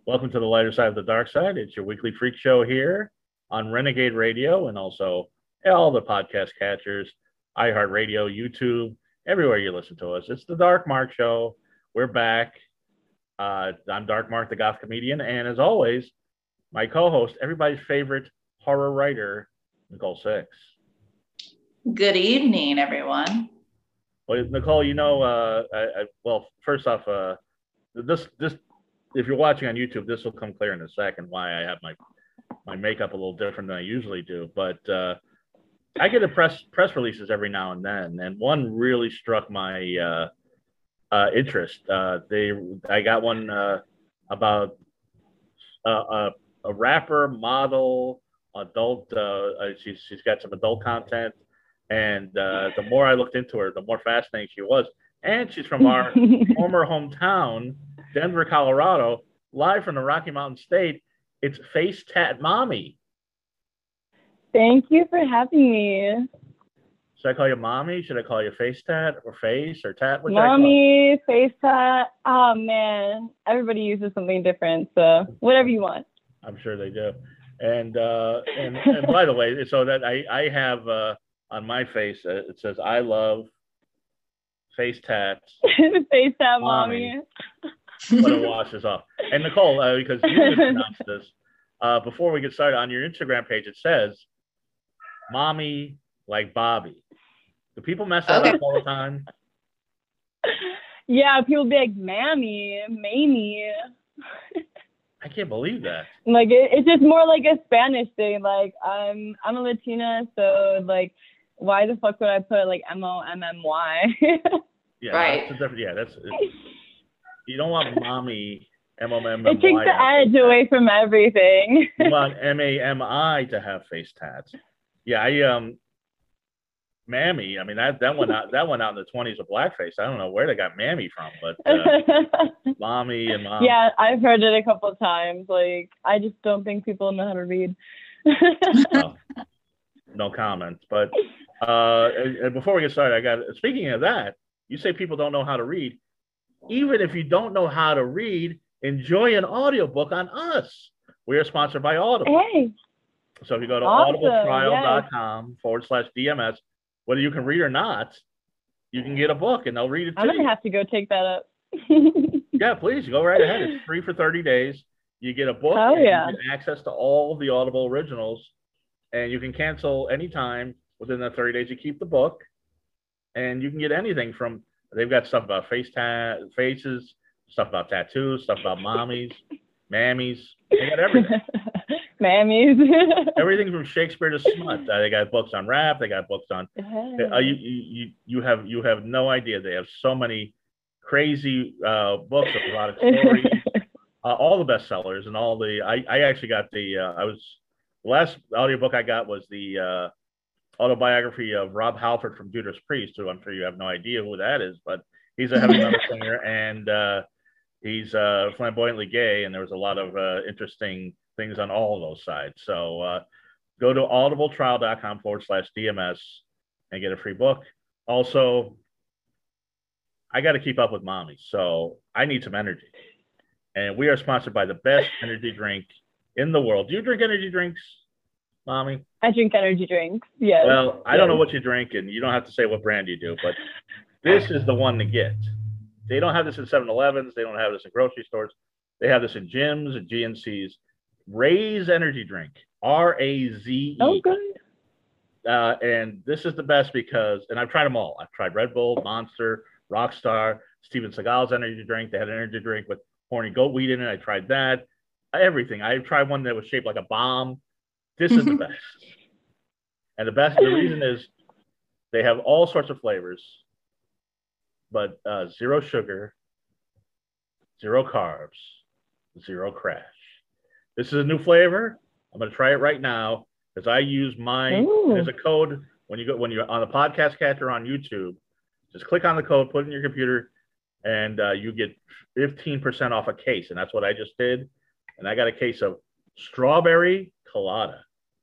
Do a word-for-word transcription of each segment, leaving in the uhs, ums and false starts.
Welcome to the lighter side of the dark side. It's your weekly freak show here on Renegade Radio and also all the podcast catchers, iHeartRadio, YouTube, everywhere you listen to us. It's the Dark Mark Show. We're back. Uh, I'm Dark Mark, the goth comedian, and as always, my co-host, everybody's favorite horror writer, Nicole Six. Good evening, everyone. Well, Nicole, you know, uh, I, I, well, first off, uh, this this if you're watching on YouTube, this will come clear in a second why I have my my makeup a little different than I usually do. But uh, I get a press press releases every now and then, and one really struck my uh, uh, interest. Uh, they I got one uh, about uh, a, a rapper, model, adult. Uh, uh, she's she's got some adult content, and uh, the more I looked into her, the more fascinating she was. And she's from our former hometown, Denver, Colorado, live from the Rocky Mountain State. It's Face Tat Mommy. Thank you for having me. Should I call you Mommy? Should I call you Face Tat or Face or Tat? What Mommy, Face Tat. Oh, man. Everybody uses something different, so whatever you want. I'm sure they do. And uh, and, and by the way, so that I, I have uh, on my face, uh, it says, I love Face Tats. Face Tat Mommy. But it washes off. And Nicole, uh, because you just announced this, uh, before we get started, on your Instagram page, it says, Mommy like Bobby. Do people mess that Okay. up all the time? Yeah, people be like, Mammy, Mamie. I can't believe that. Like, it, it's just more like a Spanish thing. Like, I'm, I'm a Latina, so, like, why the fuck would I put, like, M O M M Y? Yeah, Right. That's a different, yeah, that's... It's, you don't want Mommy M O M M Y. It takes the edge away from everything. You want M A M I to have face tats. Yeah, I um, Mammy. I mean that that went out that went out in the twenties of blackface. I don't know where they got Mammy from, but uh, Mommy and Mom. Yeah, I've heard it a couple of times. Like, I just don't think people know how to read. No, no comments. But uh, and before we get started, I got. Speaking of that, you say people don't know how to read. Even if you don't know how to read, enjoy an audiobook on us. We are sponsored by Audible. Hey. So if you go to Awesome, audibletrial.com yes. forward slash DMS, whether you can read or not, you can get a book and they'll read it to I'm you. going to have to go take that up. Yeah, please go right ahead. It's free for thirty days. You get a book Oh, and yeah. you get access to all of the Audible originals, and you can cancel anytime within the thirty days. You keep the book, and you can get anything from. They've got stuff about face ta- faces, stuff about tattoos, stuff about mommies, mammies. They got everything. Mammies. Everything from Shakespeare to smut. Uh, they got books on rap. They got books on. Hey. Uh, you, you you have you have no idea. They have so many crazy uh, books with a lot of stories. uh, all the bestsellers and all the. I, I actually got the. Uh, I was the last audiobook I got was the. Uh, autobiography of Rob Halford from Judas Priest, who I'm sure you have no idea who that is, but he's a heavy metal singer and uh, he's uh, flamboyantly gay, and there was a lot of uh, interesting things on all of those sides. So uh, go to audibletrial.com forward slash DMS and get a free book. Also, I got to keep up with mommy, so I need some energy. And we are sponsored by the best energy drink in the world. Do you drink energy drinks, Mommy? I drink energy drinks. Yes. Well, I yes. don't know what you drink, and you don't have to say what brand you do, but this is the one to get. They don't have this in seven elevens. They don't have this in grocery stores. They have this in gyms and G N Cs. Raze energy drink, R A Z E. Oh, good. Uh, and this is the best because, and I've tried them all. I've tried Red Bull, Monster, Rockstar, Steven Seagal's energy drink. They had an energy drink with horny goat weed in it. I tried that. Everything. I tried one that was shaped like a bomb. This is the best. And the best, the reason is they have all sorts of flavors, but uh, zero sugar, zero carbs, zero crash. This is a new flavor. I'm going to try it right now because I use my, Ooh. There's a code when you go, when you're on the podcast catcher on YouTube, just click on the code, put it in your computer, and uh, you get fifteen percent off a case. And that's what I just did. And I got a case of strawberry colada.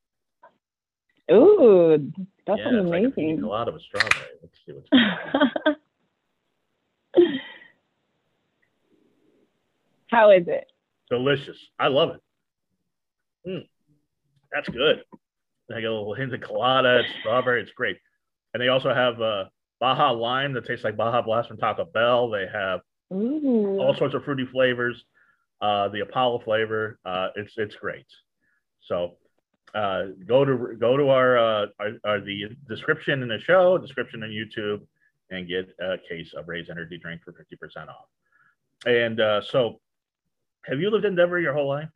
Ooh, that yeah, sounds it's like a amazing. colada with strawberry. Let's see what's going on. How is it? delicious. I love it. Mm, that's good. They get a little hint of colada, it's strawberry. It's great. And they also have uh, Baja Lime that tastes like Baja Blast from Taco Bell. They have Ooh. all sorts of fruity flavors. Uh, the Apollo flavor. Uh, it's it's great. So uh, go to go to our, uh, our, our the description in the show, description on YouTube, and get a case of Raze Energy Drink for fifty percent off. And uh, so, have you lived in Denver your whole life?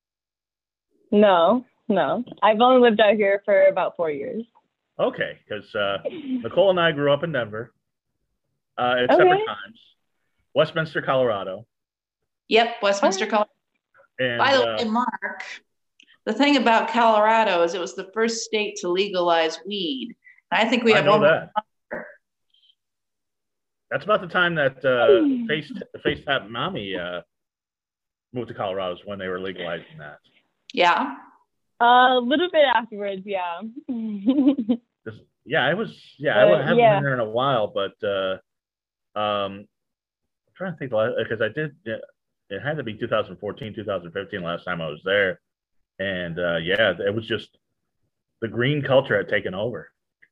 No, no. I've only lived out here for about four years. Okay, because uh, Nicole and I grew up in Denver uh, at Okay. separate times. Westminster, Colorado. Yep, Westminster, Colorado. And, By the uh, way, Mark, the thing about Colorado is it was the first state to legalize weed. And I think we I have know one that. more. That's about the time that uh, Face FaceTap Mommy uh, moved to Colorado, is when they were legalizing that. Yeah. Uh, a little bit afterwards, yeah. This, yeah, I was. Yeah, Uh, I haven't yeah. been there in a while, but uh, um, I'm trying to think because I did. Yeah, it had to be two thousand fourteen, two thousand fifteen last time I was there, and uh, yeah, it was just the green culture had taken over.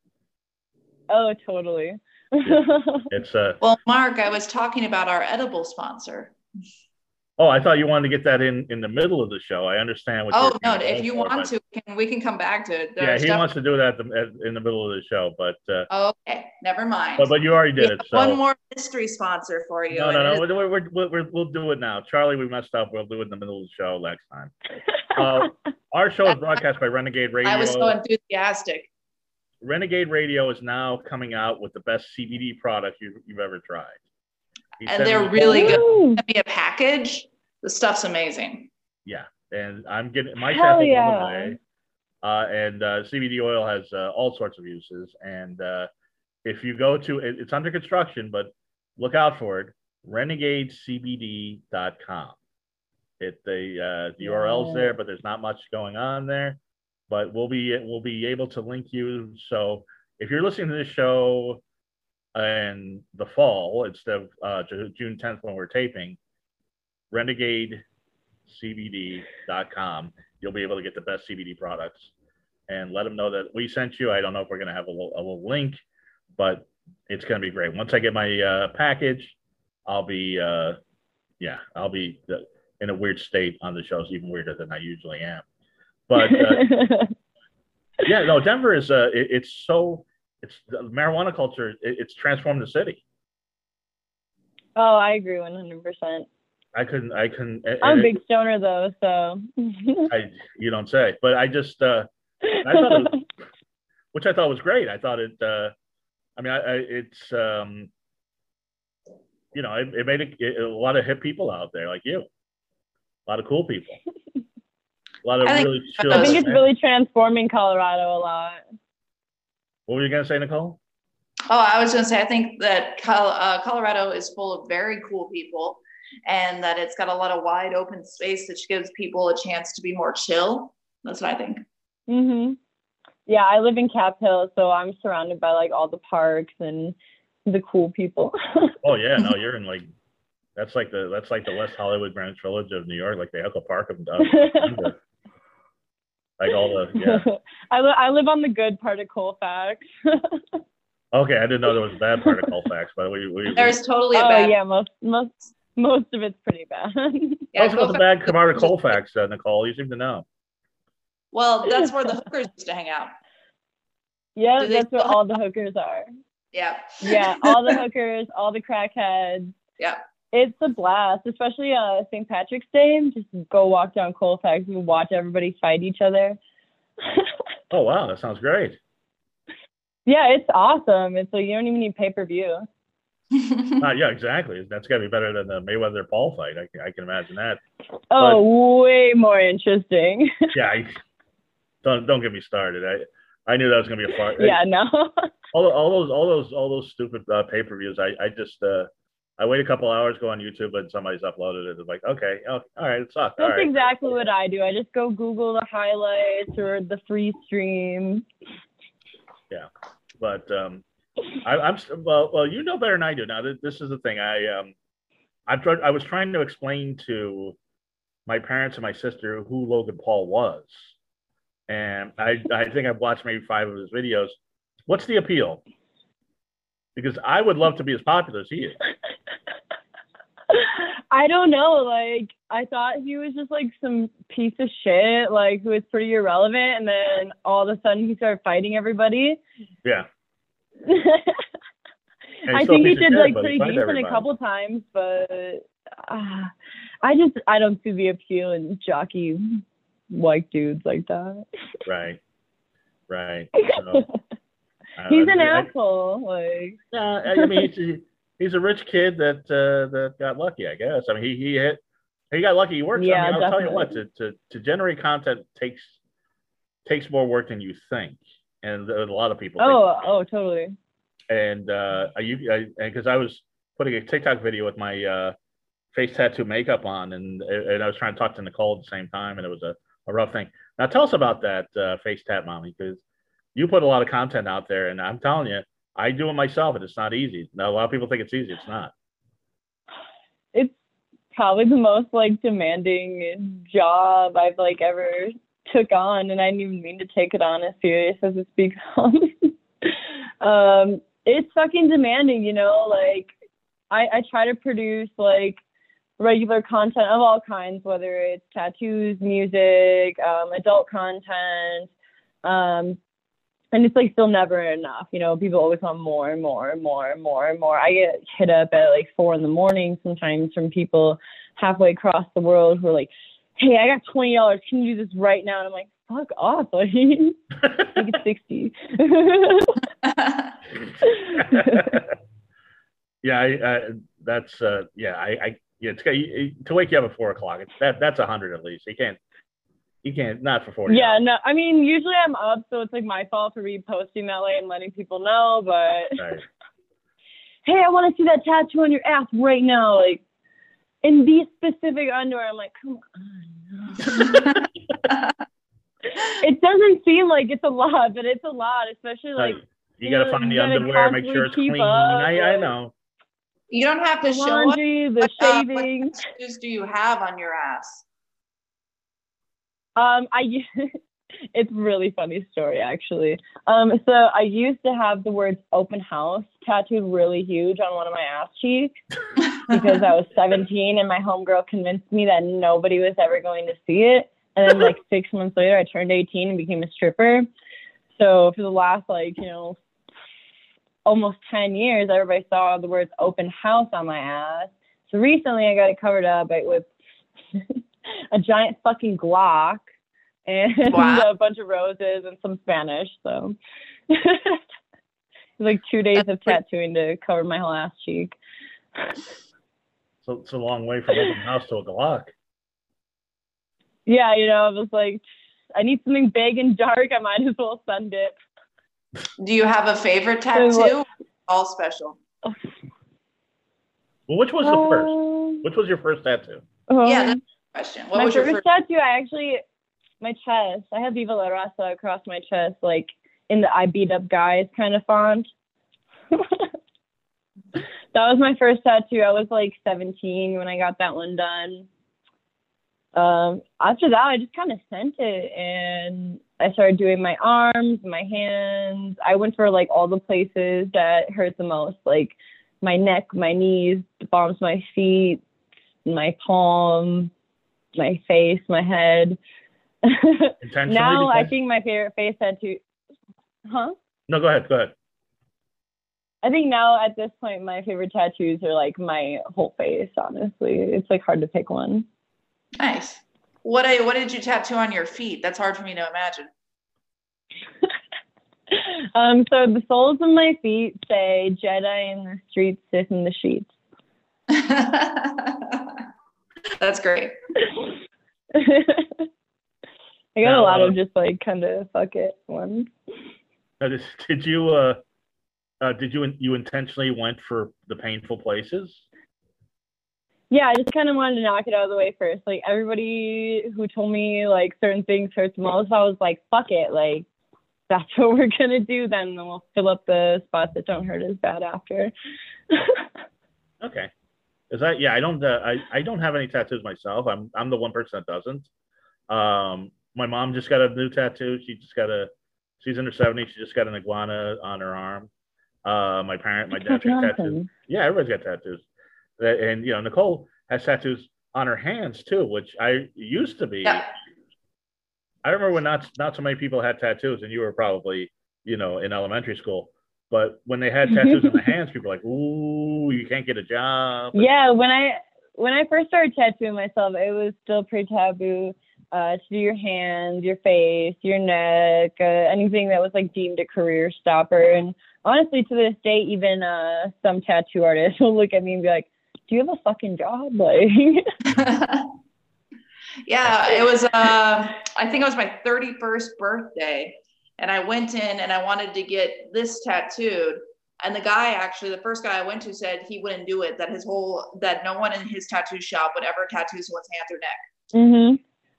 Oh, totally. It's uh. Well, Mark, I was talking about our edible sponsor. Oh, I thought you wanted to get that in in the middle of the show. I understand what. Oh, you're no, going if you for, want but- to, we can, we can come back to it. Yeah, There's he stuff- wants to do that at the, at, in the middle of the show, but uh, Oh, okay, never mind. but but you already We did have it. So one more mystery sponsor for you. no, and no, it no. is- We're, we're, we're, we're, we'll do it now. Charlie, we messed up. We'll do it in the middle of the show next time. Uh, our show is broadcast by Renegade Radio. I was so enthusiastic. Renegade Radio is now coming out with the best C B D product you, you've ever tried. He And sent they're me- really good. Woo! Send me a package. The stuff's amazing. Yeah, and I'm getting my Hell sample on yeah. the way. Uh, and uh, C B D oil has uh, all sorts of uses. And uh, if you go to it, it's under construction, but look out for it. renegade C B D dot com. It the uh, the U R L's there, but there's not much going on there. But we'll be we'll be able to link you. So if you're listening to this show in the fall instead of uh, June tenth when we're taping, renegade C B D dot com, you'll be able to get the best C B D products and let them know that we sent you. I don't know if we're going to have a little, a little link, but it's going to be great. Once I get my uh, package, I'll be, uh, yeah, I'll be in a weird state on the shows, even weirder than I usually am. But uh, yeah, no, Denver is, uh, it, it's so, it's the marijuana culture, it, it's transformed the city. Oh, I agree one hundred percent. I couldn't, I couldn't. I'm a it- big stoner though, so. I, you don't say, but I just, uh, I thought it was, which I thought was great. I thought it, uh, I mean, I, I, it's, um, you know, it, it made it, it, a lot of hip people out there like you, a lot of cool people, a lot of I think- really chill. I think it's really transforming Colorado a lot. What were you gonna say, Nicole? Oh, I was going to say, I think that Col- uh, Colorado is full of very cool people and that it's got a lot of wide open space that gives people a chance to be more chill. That's what I think. Mhm. Yeah, I live in Cap Hill, so I'm surrounded by like all the parks and the cool people. Oh yeah, no, you're in like, that's like the, that's like the West Hollywood Greenwich Village of New York, like the Echo Park of of Denver. Like all the, yeah. I, li- I live on the good part of Colfax. Okay, I didn't know there was a bad part of Colfax, but we, we, we There's totally a Oh bad. yeah, most most most of it's pretty bad. Yeah, Tell us about the Colfax- bad part of Colfax, uh, Nicole. You seem to know. Well, that's where the hookers used to hang out. Yeah, Do they that's where still all the hookers are. Yeah. Yeah, all the hookers, all the crackheads. Yeah. It's a blast, especially uh Saint Patrick's Day. Just go walk down Colfax and watch everybody fight each other. Oh wow, that sounds great. Yeah, it's awesome. It's like you don't even need pay per view. Uh, yeah, exactly. That's got to be better than the Mayweather Paul fight. I, can- I can imagine that. Oh, way more interesting. Yeah, I, don't don't get me started. I I knew that was gonna be a far. Yeah, no. All, all those all those all those stupid uh, pay per views. I I just uh, I wait a couple hours, go on YouTube, and somebody's uploaded it. It's like, okay, oh, all right, it sucks. All That's right. exactly what I do. I just go Google the highlights or the free stream. But um, I, I'm st- well. Well, you know better than I do. Now, th- this is the thing. I um, I tried. I was trying to explain to my parents and my sister who Logan Paul was. And I, I think I've watched maybe five of his videos. What's the appeal? Because I would love to be as popular as he is. I don't know. Like, I thought he was just like some piece of shit, like who was pretty irrelevant, and then all of a sudden he started fighting everybody. Yeah. I think he did shit, like pretty decent everybody. a couple times, but uh, I just I don't see the appeal in jockey white dudes like that. Right. Right. So, uh, he's an I, asshole. Like, yeah, I, I mean, he's, he's a rich kid that uh, that got lucky, I guess. I mean, he he hit, he got lucky. He works. Yeah, I mean, I'll definitely. tell you what, to, to to generate content takes takes more work than you think, and a lot of people. Oh, think oh, totally. And uh, I, I, because I was putting a TikTok video with my uh, face tattoo makeup on, and and I was trying to talk to Nicole at the same time, and it was a, a rough thing. Now, tell us about that uh, face tat, mommy, because you put a lot of content out there, and I'm telling you, I do it myself, and it's not easy. Now, a lot of people think it's easy. It's not. It's probably the most like demanding job I've like ever took on, and I didn't even mean to take it on as serious as it's become. um, it's fucking demanding, you know. Like, I I try to produce like regular content of all kinds, whether it's tattoos, music, um, adult content, um, and it's like still never enough. You know, people always want more and more and more and more and more. I get hit up at like four in the morning sometimes from people halfway across the world who are like, "Hey, I got twenty dollars. Can you do this right now?" And I'm like, "Fuck off!" Like, make it sixty. Yeah, I, I, that's uh, yeah, I, I yeah, it's, to wake you up at four o'clock. It's, that that's a hundred at least. You can't, you can't not for forty. Yeah, no, I mean usually I'm up, so it's like my fault for reposting that way and letting people know. But right. Hey, I want to see that tattoo on your ass right now, like in these specific underwear. I'm like, come on. It doesn't seem like it's a lot, but it's a lot, especially like. Right. You, you got to find the underwear, make sure it's clean. Up, I, I know. You don't have to the show laundry, us. The what, shaving. Uh, what tattoos do you have on your ass? Um, I. It's a really funny story, actually. Um, so I used to have the words "open house" tattooed really huge on one of my ass cheeks because I was seventeen and my homegirl convinced me that nobody was ever going to see it. And then like six months later, I turned eighteen and became a stripper. So for the last like, you know, almost ten years, everybody saw the words "open house" on my ass. So recently I got it covered up with a giant fucking Glock and wow. a bunch of roses and some Spanish. So it's like two days That's of tattooing to cover my whole ass cheek. So it's a long way from open house to a Glock. Yeah, you know, I was like, I need something big and dark. I might as well send it. Do you have a favorite tattoo? All special. Well, which was the um, first? Which was your first tattoo? Um, yeah, that's the question. What my was first your first tattoo? I actually, my chest. I have Viva La Raza across my chest, like in the I beat up guys kind of font. That was my first tattoo. I was like seventeen when I got that one done. Um, after that, I just kind of sent it, and I started doing my arms, my hands. I went for like all the places that hurt the most, like my neck, my knees, the bottoms of my feet, my palm, my face, my head. Now I think my favorite face tattoo. Huh? No, go ahead. Go ahead. I think now at this point, my favorite tattoos are like my whole face. Honestly, it's like hard to pick one. Nice. What I, what did you tattoo on your feet? That's hard for me to imagine. um, so the soles of my feet say Jedi in the streets, Sith in the sheets. That's great. I got now, a lot uh, of just like kind of fuck it ones. Did, did you uh, uh, did you you intentionally went for the painful places? Yeah, I just kind of wanted to knock it out of the way first. Like everybody who told me like certain things hurt the most, I was like, fuck it. Like that's what we're going to do. Then we'll fill up the spots that don't hurt as bad after. Okay. Is that yeah? I don't. Uh, I I don't have any tattoos myself. I'm I'm the one person that doesn't. Um, my mom just got a new tattoo. She just got a. She's in her seventies. She just got an iguana on her arm. Uh, my parent, my dad got tattoos. Yeah, everybody's got tattoos. And you know, Nicole has tattoos on her hands too, which I used to be. Yeah. I remember when not not so many people had tattoos, and you were probably you know in elementary school. But when they had tattoos on the hands, people were like, "Ooh, you can't get a job." Yeah, when I when I first started tattooing myself, it was still pretty taboo uh, to do your hands, your face, your neck, uh, anything that was like deemed a career stopper. And honestly, to this day, even uh, some tattoo artists will look at me and be like, "Do you have a fucking job?" Like, yeah, it was. Uh, I think it was my thirty-first birthday. And I went in and I wanted to get this tattooed. And the guy, actually, the first guy I went to said he wouldn't do it, that his whole, that no one in his tattoo shop would ever tattoo someone's hands or neck.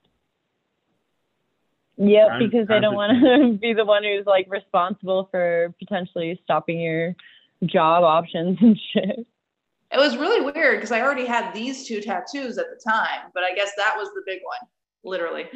Mm-hmm. Yep, I'm, because they I'm don't want to be the one who's like responsible for potentially stopping your job options and shit. It was really weird because I already had these two tattoos at the time, but I guess that was the big one, literally.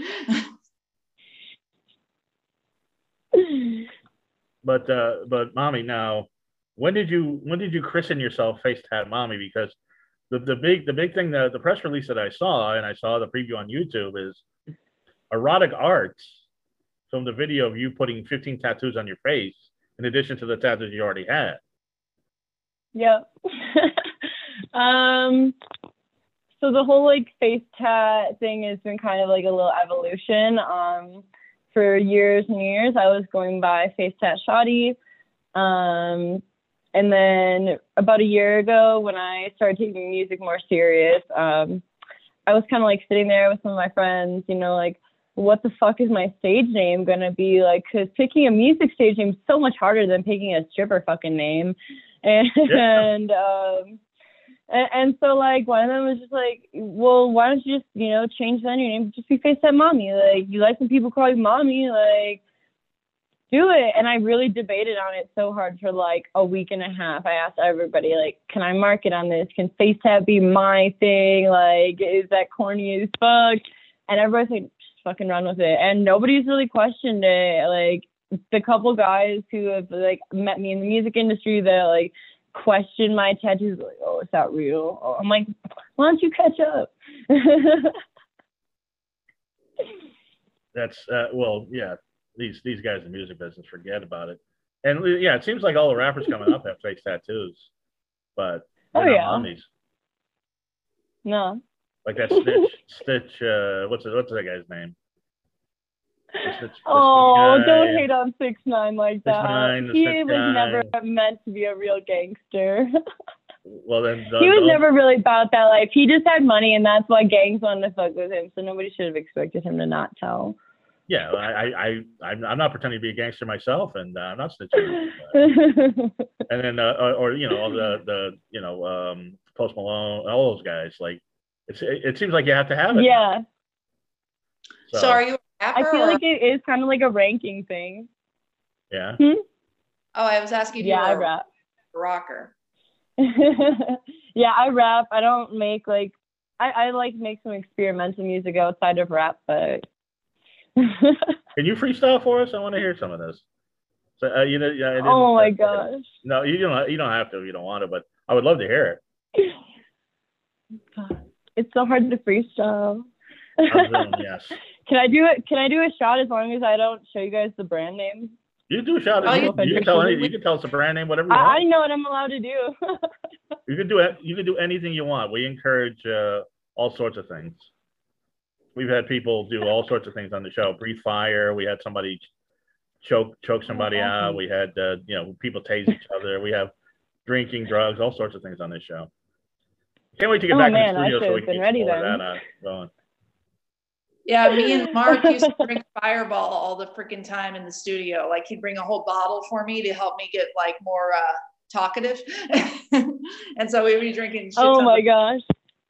But uh, but mommy, now when did you when did you christen yourself Face Tat Mommy? Because the, the big the big thing, the, the press release that I saw, and I saw the preview on YouTube, is Erotic Arts filmed a video of you putting fifteen tattoos on your face in addition to the tattoos you already had. Yep. um so the whole like face tat thing has been kind of like a little evolution. Um For years and years, I was going by Face Tat Shoddy. Um, and then about a year ago, when I started taking music more serious, um, I was kind of like sitting there with some of my friends, you know, like, what the fuck is my stage name going to be? Like, because picking a music stage name is so much harder than picking a stripper fucking name. And, yeah. and um, And, and so, like, one of them was just like, well, why don't you just, you know, change then your name, just be Face Tat Mommy. Like, you like when people call you mommy, like, do it. And I really debated on it so hard for, like, a week and a half. I asked everybody, like, can I market on this? Can Face Tat be my thing? Like, is that corny as fuck? And everybody's like, just fucking run with it. And nobody's really questioned it. Like, the couple guys who have, like, met me in the music industry that, like, question my tattoos, like, oh, is that real? Oh, I'm like, why don't you catch up? That's uh, well, yeah. These these guys in the music business, forget about it. And yeah, it seems like all the rappers coming up have face tattoos, but oh not yeah, mommies. No, like that Stitch. Stitch. Uh, what's it, what's that guy's name? The Stitch, the oh, Stitch don't hate on six nine like that. six nine, he was guy. Never meant to be a real gangster. Well, then the, he was the, never really about that life. He just had money, and that's why gangs wanted to fuck with him. So nobody should have expected him to not tell. Yeah, I, I, I, I'm not pretending to be a gangster myself, and uh, I'm not snitching. Uh, and then, uh, or, or you know, all the, the, you know, um, Post Malone, all those guys. Like, it's, it, it seems like you have to have it. Yeah. So, so are you? I feel or? like it is kind of like a ranking thing. Yeah. Hmm? Oh, I was asking you. Yeah, I rap. Rocker. Yeah, I rap. I don't make like I, I like make some experimental music outside of rap, but. Can you freestyle for us? I want to hear some of this. So, uh, you know, yeah. I didn't, oh my uh, gosh. No, you don't. You don't have to if you don't want to, but I would love to hear it. It's so hard to freestyle. Zoom, yes. Can I do it? Can I do a shot as long as I don't show you guys the brand name? You do a shot. Oh, you, you can tell any, You can tell us the brand name, whatever you I, want. I know what I'm allowed to do. You can do it. You can do anything you want. We encourage uh, all sorts of things. We've had people do all sorts of things on the show. Breathe fire. We had somebody choke choke somebody oh, out. We had uh, you know people tase each other. We have drinking, drugs, all sorts of things on this show. Can't wait to get oh, back man, in the studio so we can get ready some more then. of that uh, going. Yeah, me and Mark used to drink Fireball all the freaking time in the studio. Like he'd bring a whole bottle for me to help me get like more uh, talkative, and so we'd be drinking. Shit oh my of- gosh!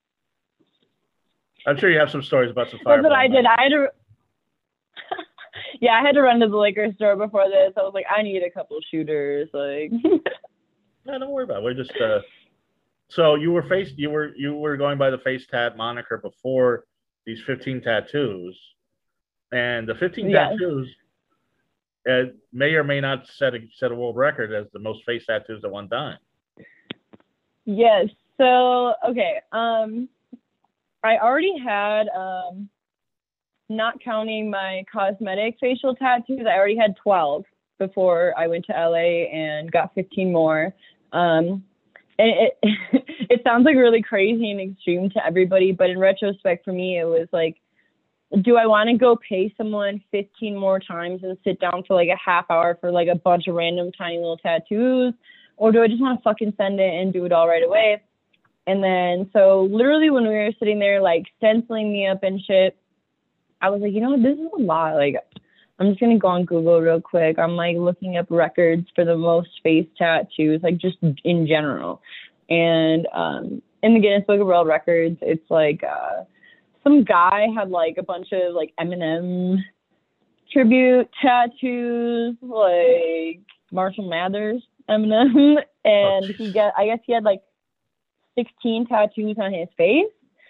I'm sure you have some stories about some Fireball. That's what I did. I had to. Yeah, I had to run to the liquor store before this. I was like, I need a couple shooters. Like, no, don't worry about it. We're just uh, So you were face you were you were going by the face tat moniker before these fifteen tattoos, and the fifteen Yes. tattoos uh, may or may not set a set a world record as the most face tattoos at one time. Yes. So okay. Um, I already had um, not counting my cosmetic facial tattoos. I already had twelve before I went to L A and got fifteen more. Um, and it it sounds like really crazy and extreme to everybody, but in retrospect, for me, it was like, do I want to go pay someone fifteen more times and sit down for like a half hour for like a bunch of random tiny little tattoos? Or do I just want to fucking send it and do it all right away? And then, so literally when we were sitting there, like stenciling me up and shit, I was like, you know what, this is a lot. Like, I'm just going to go on Google real quick. I'm like looking up records for the most face tattoos, like just in general. And um, in the Guinness Book of World Records, it's like, uh, some guy had like a bunch of like Eminem tribute tattoos, like Marshall Mathers Eminem, and Oh, he got, I guess he had like sixteen tattoos on his face.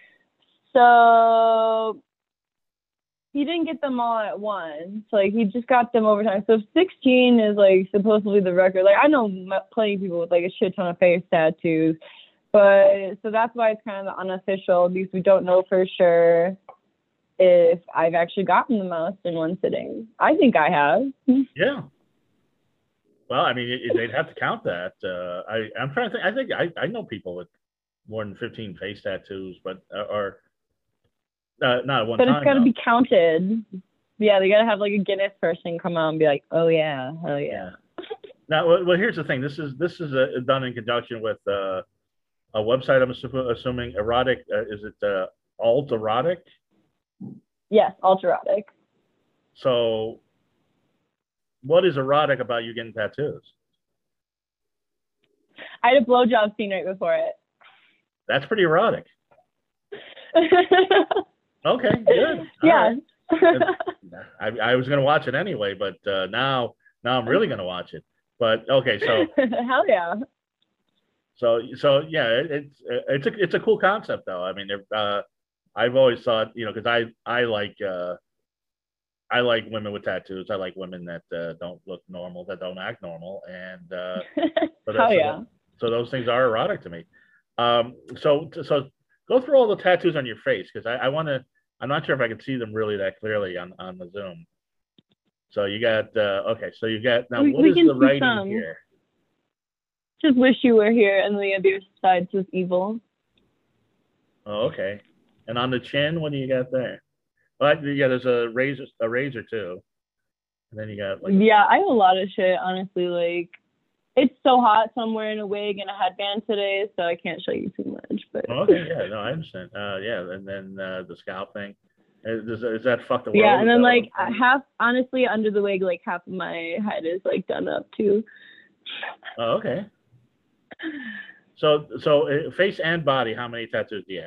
So he didn't get them all at once. Like he just got them over time. So sixteen is like supposedly the record. Like I know plenty of people with like a shit ton of face tattoos. But so that's why it's kind of unofficial, because we don't know for sure if I've actually gotten the most in one sitting. I think I have. yeah. Well, I mean, it, they'd have to count that. Uh, I, I'm trying to think. I think I, I know people with more than fifteen face tattoos, but uh, or uh, not at one but time. But it's got to though. be counted. Yeah, they got to have like a Guinness person come out and be like, oh yeah, oh yeah. yeah. Now, well, well, here's the thing. This is this is uh, done in conjunction with uh, a website. I'm assuming erotic. Uh, is it uh, alt erotic? Yes, alt erotic. So, what is erotic about you getting tattoos? I had a blowjob scene right before it. That's pretty erotic. Okay, good. Yeah. Right. I, I was going to watch it anyway, but uh, now now I'm really going to watch it. But okay, so hell yeah. So so yeah, it, it's it's a it's a cool concept though. I mean, uh, I've always thought, you know, because I I like uh, I like women with tattoos. I like women that uh, don't look normal, that don't act normal, and uh, so, hell yeah. So, so those things are erotic to me. Um, so so go through all the tattoos on your face, because I, I want to. I'm not sure if I can see them really that clearly on, on the Zoom. So you got uh, okay. So you got now. We, what we is can the see writing some. here? Just wish you were here, and the other side says evil. Oh, okay. And on the chin, what do you got there? Well, yeah, there's a razor, a razor too. And then you got like. Yeah, I have a lot of shit. Honestly, like. It's so hot, so I'm wearing a wig and a headband today, so I can't show you too much. But Oh, okay, yeah, no, I understand. Uh, yeah, and then uh, the scalp thing. Is, is that fuck the world? Yeah, and then like half, honestly, under the wig, like half of my head is like done up too. Oh, okay. So, so uh, face and body, how many tattoos do you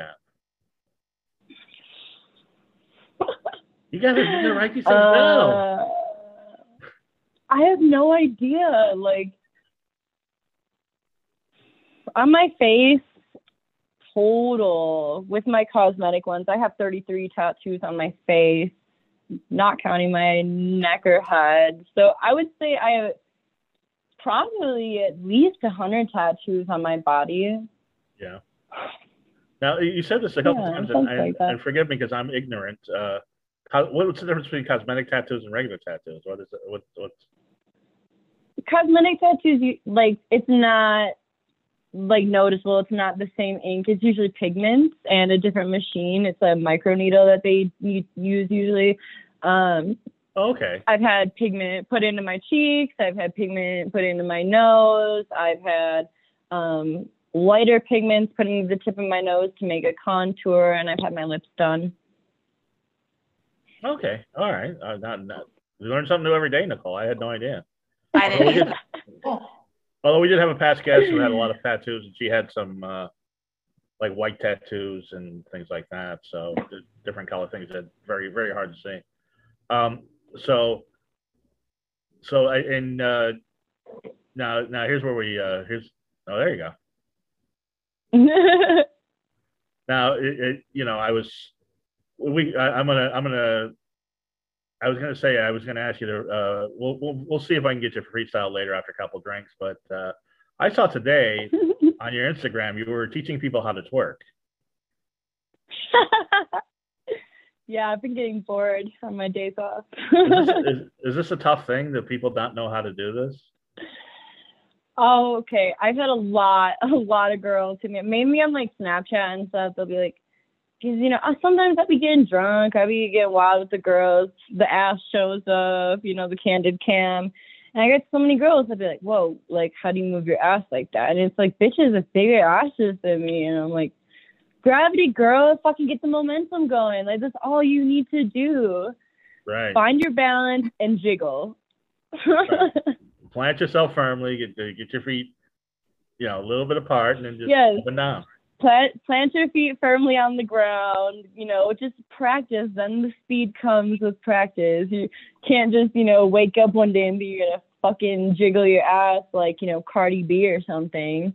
have? You gotta, you gotta write these things uh, down. I have no idea. Like. On my face, total, with my cosmetic ones, I have thirty-three tattoos on my face, not counting my neck or head. So I would say I have probably at least one hundred tattoos on my body. Yeah. Now, you said this a couple yeah, times, and, like and, and forgive me because I'm ignorant. Uh, what's the difference between cosmetic tattoos and regular tattoos? What is it? What, what's... Cosmetic tattoos, like, it's not... like noticeable. It's not the same ink. It's usually pigments and a different machine. It's a micro needle that they use usually. Um, okay. I've had pigment put into my cheeks. I've had pigment put into my nose. I've had um, lighter pigments put into the tip of my nose to make a contour, and I've had my lips done. Okay. All right. Uh, not, not, we learn something new every day, Nicole. I had no idea. I didn't either. Cool. Although we did have a past guest who had a lot of tattoos, and she had some uh, like white tattoos and things like that. So different color things that very, very hard to see. Um, so, so I, and uh, now, now here's where we uh, here's oh there you go. Now, it, it, you know, I was we. I, I'm gonna. I'm gonna. I was gonna say I was gonna ask you to. Uh, we'll we'll we'll see if I can get you freestyle later after a couple drinks. But uh, I saw today on your Instagram you were teaching people how to twerk. Yeah, I've been getting bored on my days off. is, this, is, is this a tough thing that people don't know how to do this? Oh, okay. I've had a lot, a lot of girls to me, mainly on like Snapchat and stuff. They'll be like, because you know, sometimes I'll be getting drunk, I'll be getting wild with the girls. The ass shows up, you know, the candid cam, and I get so many girls. I'll be like, whoa, like how do you move your ass like that? And it's like bitches with bigger asses than me, and I'm like, gravity, girl, fucking get the momentum going. Like that's all you need to do. Right. Find your balance and jiggle. Right. Plant yourself firmly. Get get your feet, you know, a little bit apart, and then just yes. up and down. Plant plant your feet firmly on the ground. You know, just practice. Then the speed comes with practice. You can't just you know wake up one day and be you're gonna fucking jiggle your ass like you know Cardi B or something.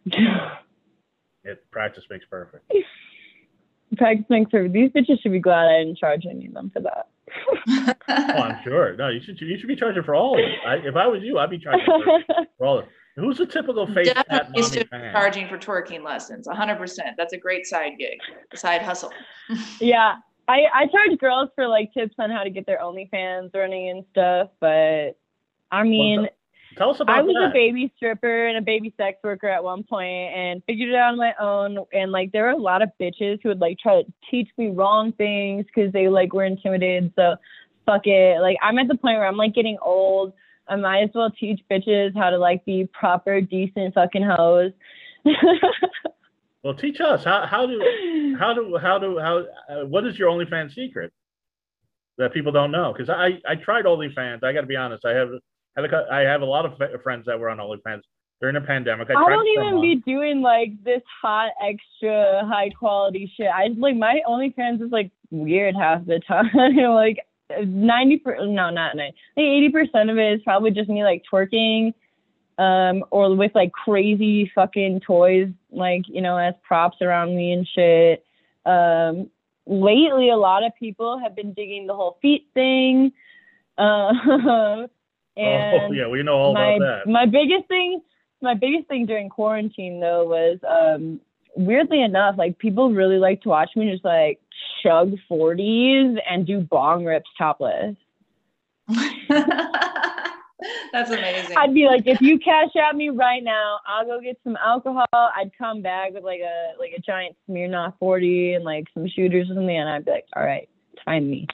It practice makes perfect. Practice makes perfect. These bitches should be glad I didn't charge any of them for that. Oh, I'm sure. No, you should you should be charging for all of it. I, if I was you, I'd be charging for, for all of it. Who's a typical face tat mommy fan? Charging for twerking lessons, one hundred percent. That's a great side gig, a side hustle. Yeah, I I charge girls for like tips on how to get their OnlyFans running and stuff, but I mean. Well, tell us about I was that. a baby stripper and a baby sex worker at one point and figured it out on my own. And like, there were a lot of bitches who would like try to teach me wrong things because they like were intimidated. So fuck it. Like, I'm at the point where I'm like getting old. I might as well teach bitches how to like be proper, decent fucking hoes. Well, teach us how how do how do how do how uh, what is your OnlyFans secret that people don't know? Because I I tried OnlyFans. I got to be honest. I have. I have a lot of friends that were on OnlyFans during the pandemic. I, I don't even be doing like this hot, extra high quality shit. I like my OnlyFans is like weird half the time. Like ninety per no, not ninety. Like eighty percent of it is probably just me like twerking, um, or with like crazy fucking toys, like you know, as props around me and shit. Um, lately, a lot of people have been digging the whole feet thing. Uh, And oh yeah, we know all my, about that. My biggest thing, my biggest thing during quarantine though was, um, weirdly enough, like people really like to watch me just like chug forties and do bong rips topless. That's amazing. I'd be like, if you cash out me right now, I'll go get some alcohol. I'd come back with like a like a giant Smirnoff forty and like some shooters or something, and I'd be like, all right, time me.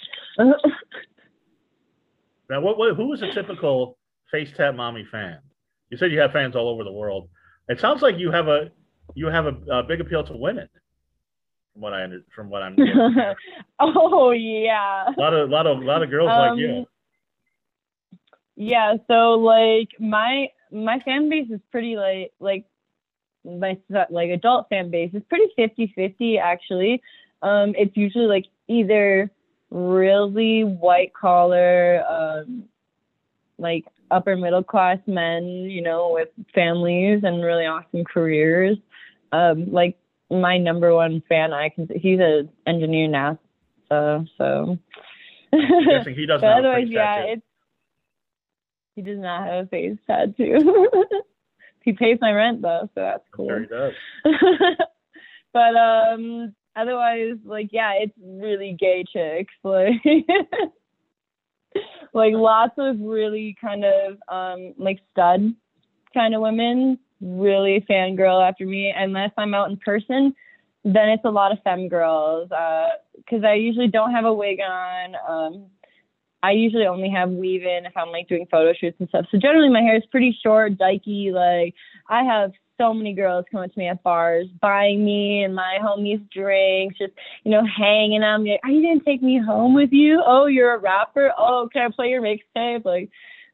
Now, what, what, who is a typical face tat mommy fan? You said you have fans all over the world. It sounds like you have a you have a, a big appeal to women, from what I under, from what I'm. Oh yeah. A lot of lot of lot of girls um, like you. Yeah, so like my my fan base is pretty like like my like adult fan base is pretty fifty-fifty actually. Um, it's usually like either really white collar, um, like upper middle class men, you know, with families and really awesome careers. Um, like my number one fan, I can he's an engineer now, so so. I'm guessing he doesn't. But otherwise, yeah, tattoo. It's he does not have a face tattoo. He pays my rent though, so that's cool. Sure he does. But um. Otherwise, like, yeah, it's really gay chicks. Like, like lots of really kind of, um, like, stud kind of women really fangirl after me. Unless I'm out in person, then it's a lot of femme girls. Uh, because I usually don't have a wig on. Um, I usually only have weave in if I'm, like, doing photo shoots and stuff. So generally my hair is pretty short, dykey. Like, I have so many girls coming to me at bars, buying me and my homies drinks, just, you know, hanging on me. Like, are you going to take me home with you? Oh, you're a rapper? Oh, can I play your mixtape? Like,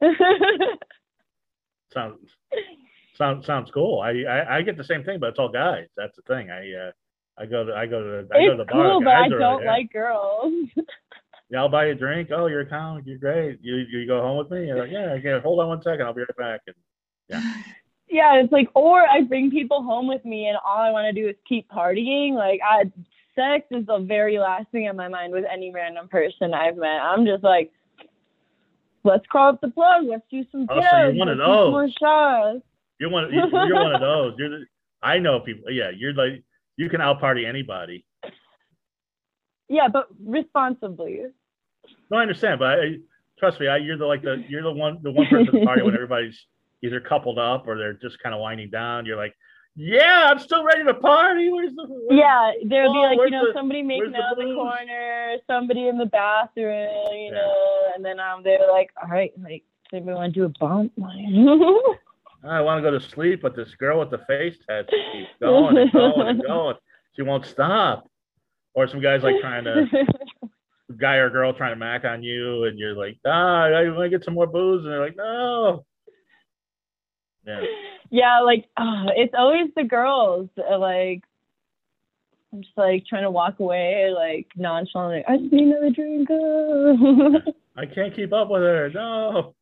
sounds, sounds, sounds cool. I, I, I get the same thing, but it's all guys. That's the thing. I, uh, I go to, I go to, I it's go to the bar. Cool, but I don't are, like yeah. girls. Yeah, I'll buy you a drink. Oh, you're a comic. You're great. You, you go home with me? You're like, yeah, yeah. Hold on one second. I'll be right back. And yeah. Yeah, it's like, or I bring people home with me and all I want to do is keep partying. Like, I, sex is the very last thing on my mind with any random person I've met. I'm just like, let's crawl up the plug. Let's do some Oh, so you're one of those. More shots. You're one. You're one of those. You're. The, I know people. Yeah, you're like you can out party anybody. Yeah, but responsibly. No, I understand, but I, trust me, I, you're the like the you're the one the one person at the party when everybody's either coupled up or they're just kind of winding down. You're like, yeah, I'm still ready to party. Where's the where's, yeah? There'll oh, be like you know the, somebody making out in the corner, somebody in the bathroom, you yeah. know, and then I'm there like, all right, like, does anybody want to do a bump? I want to go to sleep, but this girl with the face tattoo keeps going and going and going. She won't stop. Or some guy's like trying to, guy or girl trying to mac on you, and you're like, ah, I want to get some more booze, and they're like, no. Yeah. Yeah, like uh, it's always the girls. Like I'm just like trying to walk away, like nonchalantly. Like, I just need another drink. I can't keep up with her. No.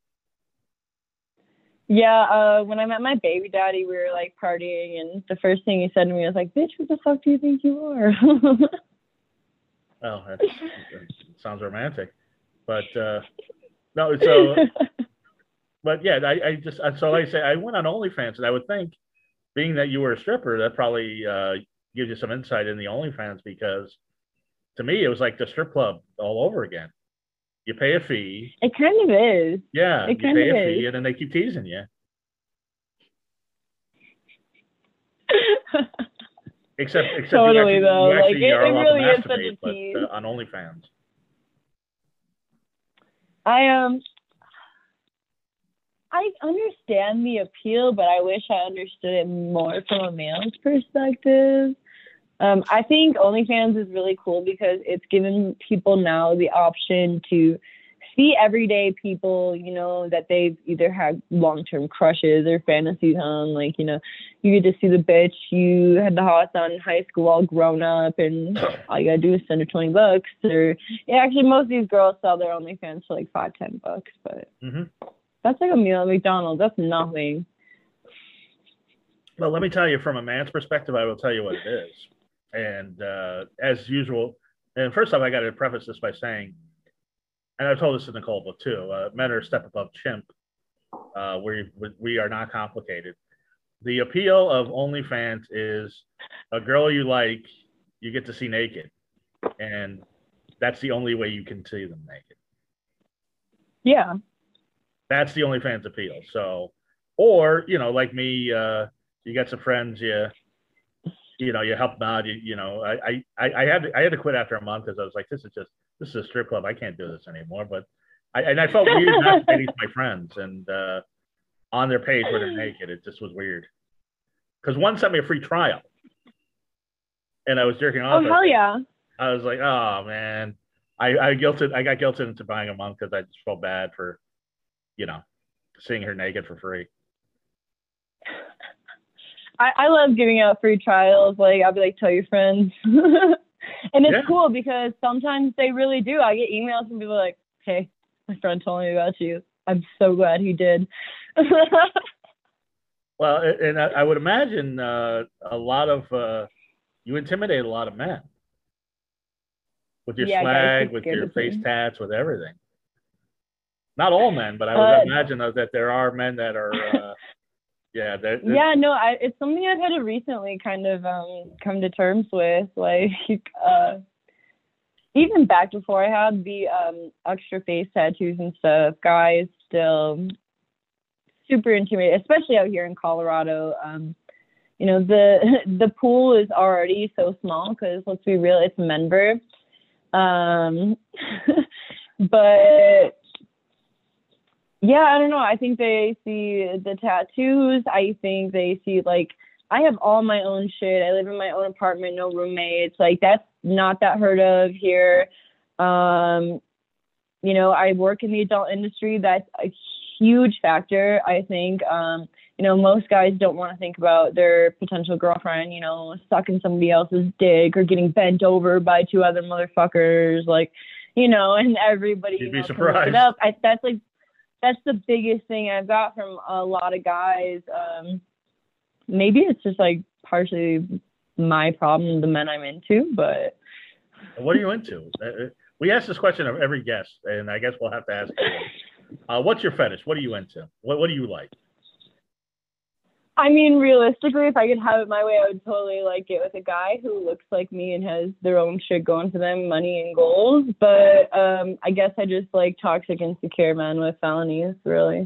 Yeah, uh, when I met my baby daddy, we were like partying, and the first thing he said to me was like, "Bitch, what the fuck do you think you are?" Oh, that's, that sounds romantic, but uh, no. So, but yeah, I, I just so like I say I went on OnlyFans, and I would think, being that you were a stripper, that probably uh, gives you some insight in the OnlyFans, because to me it was like the strip club all over again. You pay a fee. It kind of is. Yeah, it you kind pay of a is. fee, and then they keep teasing you. Except, except totally you actually, though. you actually like it, are it allowed really to is such masturbate, a tease. but uh, on OnlyFans. I um, I understand the appeal, but I wish I understood it more from a male's perspective. Um, I think OnlyFans is really cool because it's given people now the option to see everyday people, you know, that they've either had long-term crushes or fantasies on. Like, you know, you get to see the bitch you had the hots on in high school all grown up, and all you gotta do is send her twenty bucks. Or yeah, actually, most of these girls sell their OnlyFans for like five, ten bucks, but mm-hmm. that's like a meal at McDonald's. That's nothing. Well, let me tell you, from a man's perspective, I will tell you what it is. And uh, as usual, and first off, I got to preface this by saying, and I've told this to Nicole book too, uh, men are a step above chimp. Uh, we, we are not complicated. The appeal of OnlyFans is a girl you like, you get to see naked. And that's the only way you can see them naked. Yeah. That's the OnlyFans appeal. So, or, you know, like me, uh, you got some friends, you, you know, you help them out. You, you know, I, I, I had to, I had to quit after a month because I was like, this is just, this is a strip club. I can't do this anymore. But I, and I felt weird not dating my friends and uh, on their page where they're naked. It just was weird. Because one sent me a free trial, and I was jerking off. Oh hell yeah! I was like, oh man, I, I guilted, I got guilted into buying a month because I just felt bad for, you know, seeing her naked for free. I, I love giving out free trials. Like, I'll be like, tell your friends. And it's yeah. cool because sometimes they really do. I get emails from people like, hey, my friend told me about you. I'm so glad he did. Well, and I, I would imagine uh, a lot of, uh, you intimidate a lot of men. With your yeah, swag, with your face me. tats, with everything. Not all men, but I would uh, imagine that there are men that are... Uh, Yeah, they're, they're, yeah, no, I, it's something I've had to recently kind of um, come to terms with. Like, uh, even back before I had the um, extra face tattoos and stuff, guys still super intimidated, especially out here in Colorado. Um, you know, the the pool is already so small because, let's be real, it's Menver. Um, but... Yeah, I don't know. I think they see the tattoos. I think they see, like, I have all my own shit. I live in my own apartment, no roommates. Like, that's not that heard of here. Um, you know, I work in the adult industry. That's a huge factor, I think. Um, you know, most guys don't want to think about their potential girlfriend, you know, sucking somebody else's dick or getting bent over by two other motherfuckers. Like, you know, and everybody, You'd you be know, surprised. Can look it up. I, that's like, That's the biggest thing I've got from a lot of guys. Um, maybe it's just like partially my problem, the men I'm into, but. What are you into? Uh, we ask this question of every guest, and I guess we'll have to ask you. Uh, what's your fetish? What are you into? What What do you like? I mean, realistically, if I could have it my way, I would totally like it with a guy who looks like me and has their own shit going for them, money and goals. But um, I guess I just like toxic, insecure men with felonies, really.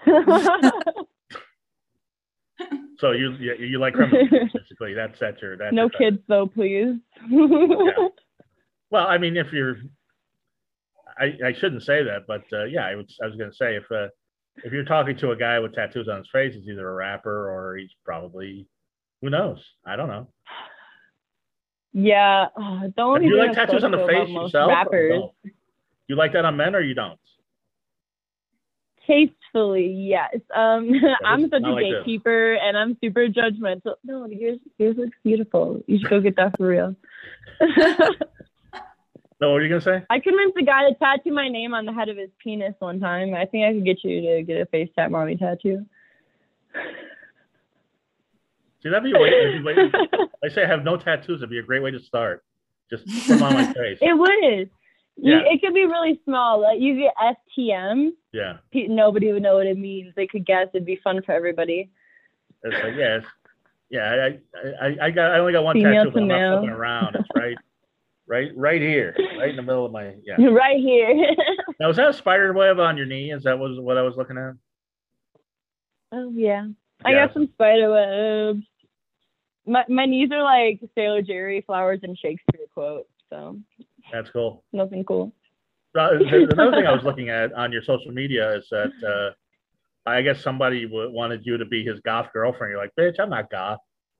So you you, you like criminals, basically. That's that's your that's no your kids though, please. Yeah. Well, I mean, if you're, I, I shouldn't say that, but uh, yeah, I was I was gonna say if uh, if you're talking to a guy with tattoos on his face, he's either a rapper or he's probably, who knows? I don't know. Yeah, uh, don't. Do you like tattoos on the face yourself? Rappers. You like that on men or you don't? Tastefully, yes. Um, yeah, I'm such a like gatekeeper, this. And I'm super judgmental. No, yours, yours looks beautiful. You should go get that for real. No, what are you gonna say? I convinced a guy to tattoo my name on the head of his penis one time. I think I could get you to get a face tat mommy tattoo. See, that'd be a way. That'd be a way I say I have no tattoos. It'd be a great way to start. Just put them on my face. It would. Yeah. You, it could be really small. Like you get S T M. Yeah. Nobody would know what it means. They could guess. It'd be fun for everybody. It's like yes, yeah. I I I got I only got one Female tattoo, but I'm male. not fucking around. It's right, right, right here, right in the middle of my yeah. Right here. Now is that a spider web on your knee? Is that was what I was looking at? Oh yeah. I Yeah. got some spider webs. My my knees are like Sailor Jerry, Flowers and Shakespeare quotes. So. That's cool. Nothing cool. Uh, another thing I was looking at on your social media is that uh, I guess somebody w- wanted you to be his goth girlfriend. You're like, bitch, I'm not goth.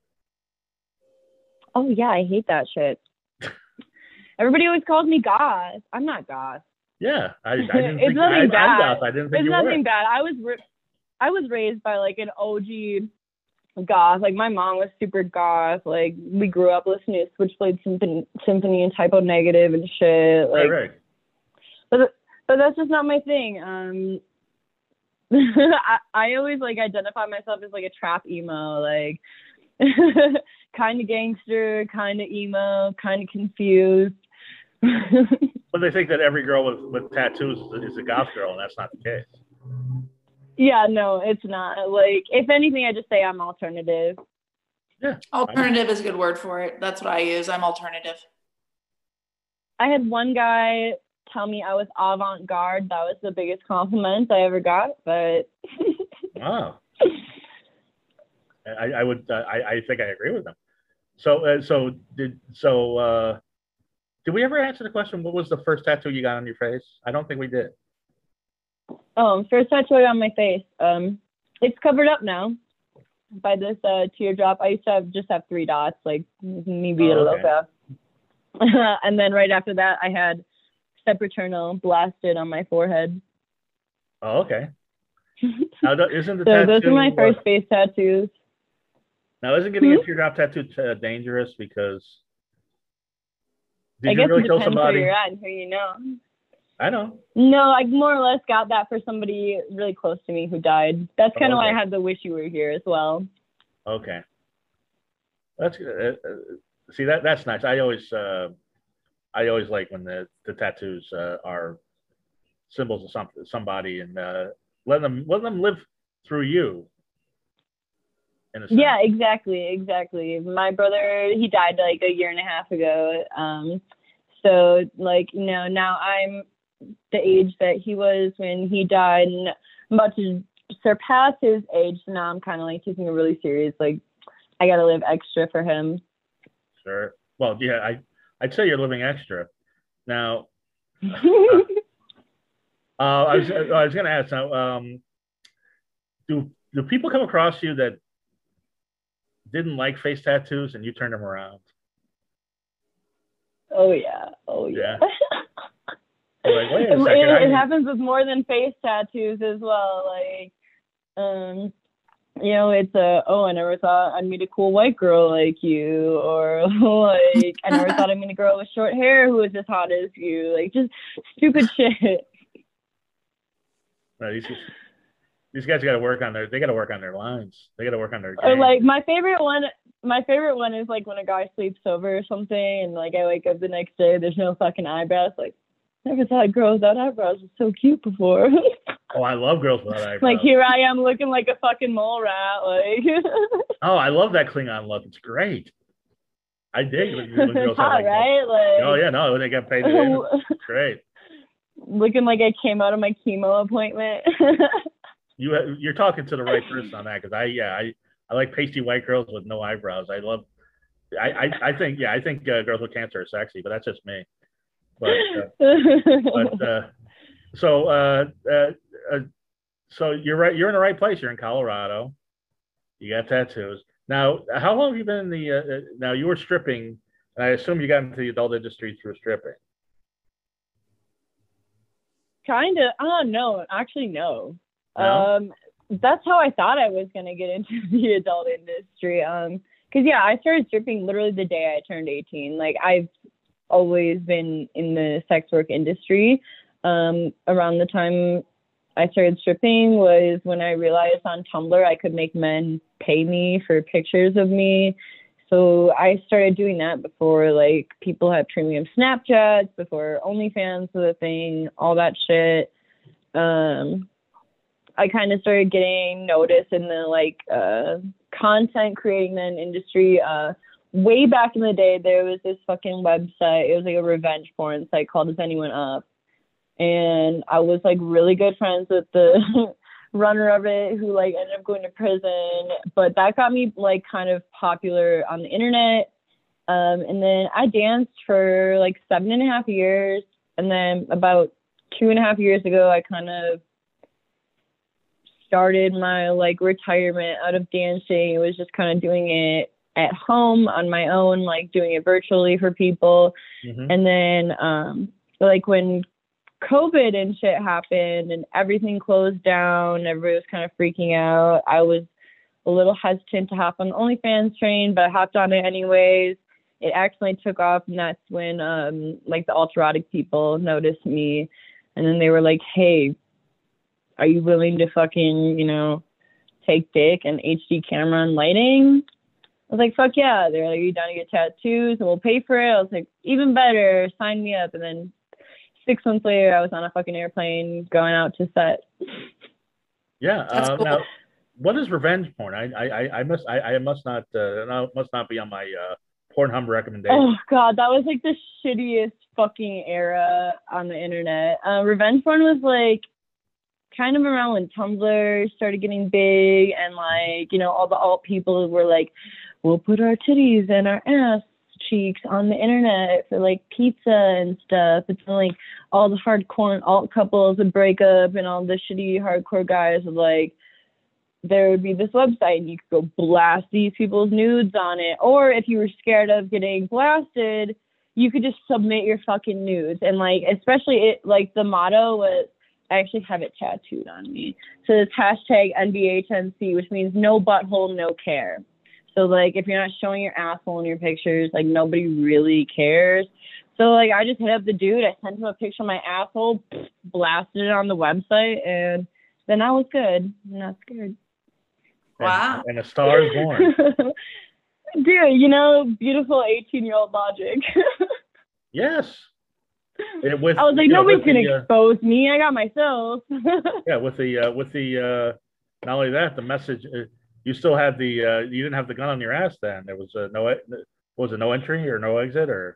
Oh yeah, I hate that shit. Everybody always calls me goth. I'm not goth. Yeah, I, I didn't it's think nothing I, bad. I'm goth. I didn't think it's you nothing were. bad. I was ri- I was raised by like an O G goth. Like my mom was super goth. Like we grew up listening to Switchblade Symphony, Symphony and Typo Negative and shit. Like, right, right. But but that's just not my thing. Um, I I always like identify myself as like a trap emo, like kind of gangster, kind of emo, kind of confused. But they think that every girl with, with tattoos is a goth girl, and that's not the case. Yeah, no, it's not. Like, if anything, I just say I'm alternative. Yeah. Alternative is a good word for it. That's what I use. I'm alternative. I had one guy tell me I was avant-garde. That was the biggest compliment I ever got, but... Wow. I, I would, uh, I, I think I agree with them. So, uh, so did, so, uh, did we ever answer the question, what was the first tattoo you got on your face? I don't think we did. Oh, first tattoo on my face. Um, it's covered up now by this uh, teardrop. I used to have, just have three dots, like me being Oh, a okay. loca. And then right after that, I had Sempiternal blasted on my forehead. Oh, okay. Now, isn't the So tattoo, those are my first uh, face tattoos. now isn't getting Hmm? a teardrop tattoo uh, dangerous because did I you guess really it kill depends where somebody? you're at and who you know. I know. No, I more or less got that for somebody really close to me who died. That's kind of Oh, okay. why I had the wish you were here as well. Okay. That's uh, uh, see that that's nice. I always uh, I always like when the, the tattoos uh, are symbols of something, somebody, and uh, let them let them live through you. In a sense. Yeah, exactly, exactly. My brother, he died like a year and a half ago. Um, so like, you know, now I'm the age that he was when he died, and I'm about to surpass his age. So now I'm kind of like taking it really serious. Like, I gotta live extra for him. Sure. Well, yeah, I I'd say you're living extra. Now, uh, uh, I was I was gonna ask now, um, do do people come across you that didn't like face tattoos and you turned them around? Oh yeah, oh yeah. Yeah. Like, wait a it, second, it, I- it happens with more than face tattoos as well. Like, um, you know, it's a, oh, I never thought I'd meet a cool white girl like you, or like, I never thought I'd meet a girl with short hair who was as hot as you. Like, just stupid shit. No, these- these guys got to work on their. They got to work on their lines. They got to work on their. Or game. like my favorite one. My favorite one is like when a guy sleeps over or something, and like I wake up the next day, there's no fucking eyebrows. Like, never thought girls without eyebrows was so cute before. Oh, I love girls without eyebrows. Like here I am looking like a fucking mole rat. Like. Oh, I love that Klingon look. It's great. I dig when, when girls hot, have like. Right? Like, oh yeah, no, when they get paid. It's great. Looking like I came out of my chemo appointment. you you're talking to the right person on that because I yeah I. I like pasty white girls with no eyebrows. I love, I, I, I think, yeah, I think uh, girls with cancer are sexy, but that's just me. But, uh, but uh, so, uh, uh, uh, so you're right. You're in the right place. You're in Colorado. You got tattoos. Now, how long have you been in the, uh, now you were stripping, and I assume you got into the adult industry through stripping. Kind of. Oh, no, actually, no. No? Um, that's how I thought I was going to get into the adult industry. Um, cause yeah, I started stripping literally the day I turned eighteen. Like I've always been in the sex work industry. Um, around the time I started stripping was when I realized on Tumblr I could make men pay me for pictures of me. So I started doing that before like people had premium Snapchats, before OnlyFans was a thing, all that shit. Um, I kind of started getting noticed in the like uh, content creating then industry. Uh, way back in the day, there was this fucking website. It was like a revenge porn site called Is Anyone Up? And I was like really good friends with the runner of it who like ended up going to prison. But that got me like kind of popular on the internet. Um, and then I danced for like seven and a half years. And then about two and a half years ago, I kind of started my like retirement out of dancing. It was just kind of doing it at home on my own, like doing it virtually for people. Mm-hmm. And then um, like when COVID and shit happened and everything closed down, everybody was kind of freaking out. I was a little hesitant to hop on the OnlyFans train, but I hopped on it anyways. It actually took off, and that's when um, like the ultra-erotic people noticed me, and then they were like, "Hey, are you willing to fucking, you know, take dick and H D camera and lighting?" I was like, fuck yeah. They're like, are you down to get tattoos and we'll pay for it? I was like, even better, sign me up. And then six months later, I was on a fucking airplane going out to set. Yeah. Uh, cool. Now, what is revenge porn? I I I must I, I must not uh, must not be on my uh, Pornhub recommendation. Oh god, that was like the shittiest fucking era on the internet. Uh, revenge porn was like kind of around when Tumblr started getting big, and like, you know, all the alt people were like, we'll put our titties and our ass cheeks on the internet for like pizza and stuff. It's like all the hardcore alt couples would break up, and all the shitty hardcore guys would like, there would be this website and you could go blast these people's nudes on it. Or if you were scared of getting blasted, you could just submit your fucking nudes. And like, especially it, like the motto was, I actually have it tattooed on me. So it's hashtag N B H N C, which means no butthole, no care. So like, if you're not showing your asshole in your pictures, like nobody really cares. So like, I just hit up the dude. I sent him a picture of my asshole, blasted it on the website, and then I was good. I'm not scared. Wow. And, and a star is born. Dude, you know, beautiful eighteen-year-old logic. Yes. It, with, I was like, you know, nobody's gonna the, expose uh, me. I got myself. Yeah, with the uh, with the uh, not only that, the message. Uh, you still had the uh, you didn't have the gun on your ass then. There was uh, no was it no entry or no exit or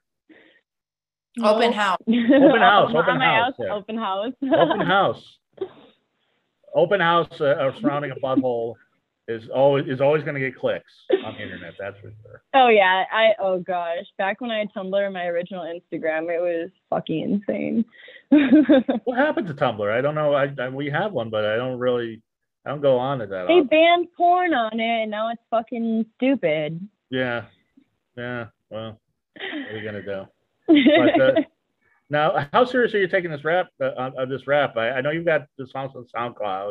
open house. Open house. Open house. House, yeah. Open house. Open house. Open house uh, surrounding a butthole is always is always going to get clicks on the internet. That's for sure. Oh yeah, I oh gosh, back when I had Tumblr, my original Instagram, it was fucking insane. What happened to Tumblr? I don't know. I, I we have one, but I don't really. I don't go on to that. They often. banned porn on it, and now it's fucking stupid. Yeah, yeah. Well, what are you gonna do? But, uh, now, how serious are you taking this rap? Uh, uh, this rap? I, I know you've got this on SoundCloud.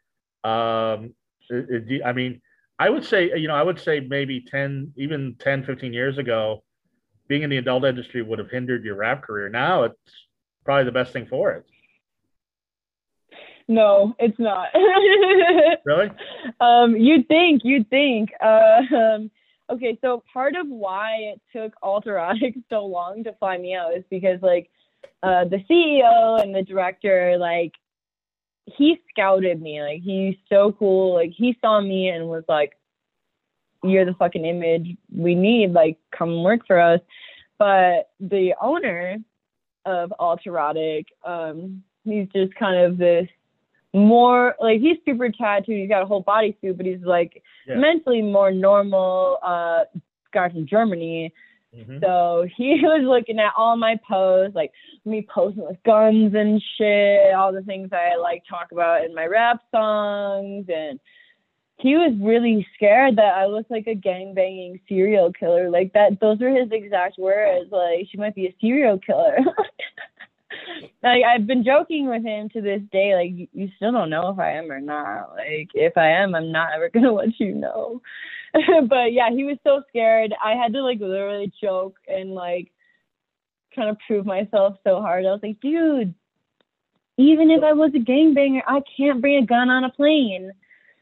Um. It, it, I mean, I would say, you know, I would say maybe ten, even ten, fifteen years ago, being in the adult industry would have hindered your rap career. Now it's probably the best thing for it. No, it's not. Really? Um, you'd think, you'd think. Uh, um, okay, so part of why it took Alterotic so long to fly me out is because like uh, the C E O and the director, like he scouted me. Like he's so cool. Like he saw me and was like, "You're the fucking image we need. Like come work for us." But the owner of Alterotic, um, he's just kind of this more like he's super tattooed. He's got a whole body suit, but he's like yeah. mentally more normal. Uh, guy from Germany. Mm-hmm. So he was looking at all my posts, like me posing with guns and shit, all the things I like talk about in my rap songs, and he was really scared that I looked like a gangbanging serial killer. Like that, those were his exact words. Like she might be a serial killer. Like I've been joking with him to this day. Like you still don't know if I am or not. Like if I am, I'm not ever gonna let you know. But yeah, he was so scared. I had to like literally joke and like kind of prove myself so hard. I was like, dude, even if I was a gangbanger, I can't bring a gun on a plane.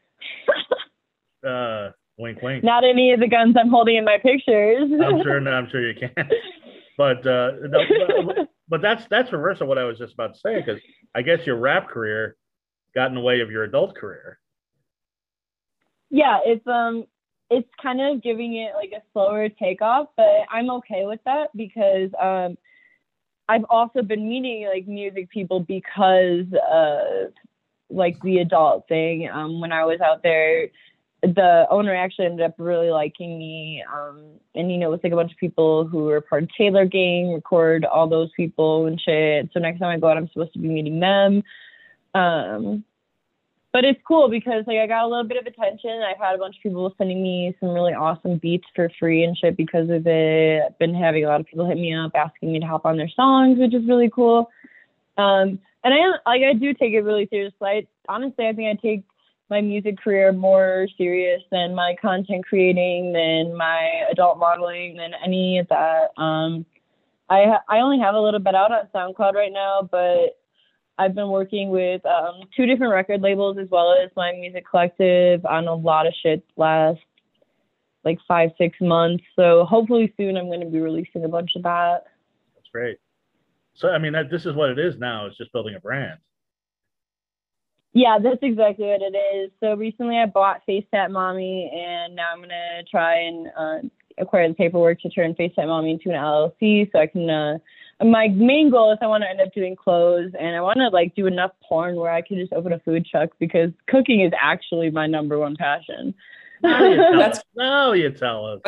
uh, wink, wink. Not any of the guns I'm holding in my pictures. I'm sure. No, I'm sure you can. But uh, no, but, but that's that's reverse of what I was just about to say, because I guess your rap career got in the way of your adult career. Yeah, it's um, it's kind of giving it like a slower takeoff, but I'm okay with that because um, I've also been meeting like music people because uh, like the adult thing. Um, when I was out there, the owner actually ended up really liking me. Um, and, you know, it was like a bunch of people who were part of Taylor Gang, record all those people and shit. So next time I go out, I'm supposed to be meeting them. Um, but it's cool because like I got a little bit of attention. I've had a bunch of people sending me some really awesome beats for free and shit because of it. I've been having a lot of people hit me up asking me to hop on their songs, which is really cool. Um, and I am like I do take it really seriously. I, honestly, I think I take my music career more serious than my content creating, than my adult modeling, than any of that. Um, I ha- I only have a little bit out on SoundCloud right now, but I've been working with um, two different record labels as well as my music collective on a lot of shit last like five, six months. So hopefully soon I'm going to be releasing a bunch of that. That's great. So, I mean, that, this is what it is now. It's just building a brand. Yeah, that's exactly what it is. So recently I bought FaceTap Mommy, and now I'm going to try and uh, acquire the paperwork to turn FaceTap Mommy into an L L C so I can, uh, my main goal is I want to end up doing clothes, and I want to like do enough porn where I can just open a food truck because cooking is actually my number one passion. Now you tell us. Now you tell us.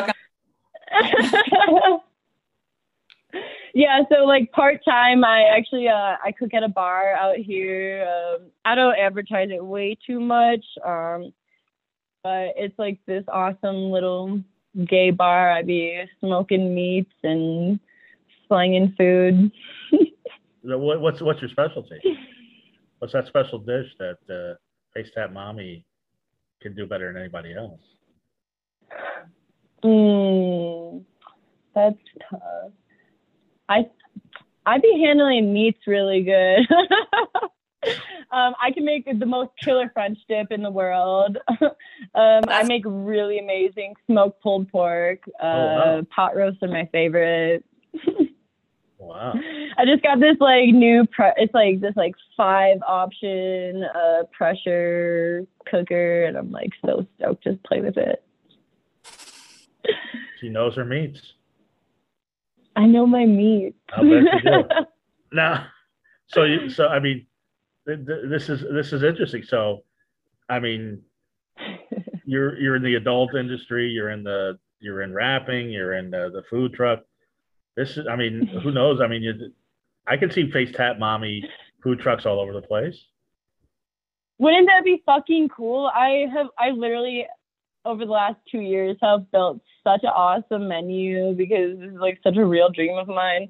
Yeah, so like part time, I actually uh, I cook at a bar out here. Um, I don't advertise it way too much, um, but it's like this awesome little gay bar. I be smoking meats and slanging food. what, what's what's your specialty? What's that special dish that uh, FaceTap Mommy can do better than anybody else? Mm, that's tough. I I be handling meats really good. um, I can make the most killer French dip in the world. um, I make really amazing smoked pulled pork. Uh, oh, wow. Pot roasts are my favorite. Wow. I just got this like new pre- it's like this like five option uh pressure cooker, and I'm like so stoked to play with it. She knows her meats. I know my meat. I bet you do. Now, so you, so I mean, th- th- this is this is interesting. So, I mean, you're you're in the adult industry. You're in the you're in rapping. You're in the, the food truck. This is, I mean, who knows? I mean, you, I can see FaceTap Mommy food trucks all over the place. Wouldn't that be fucking cool? I have I literally over the last two years have built such an awesome menu because this is like such a real dream of mine.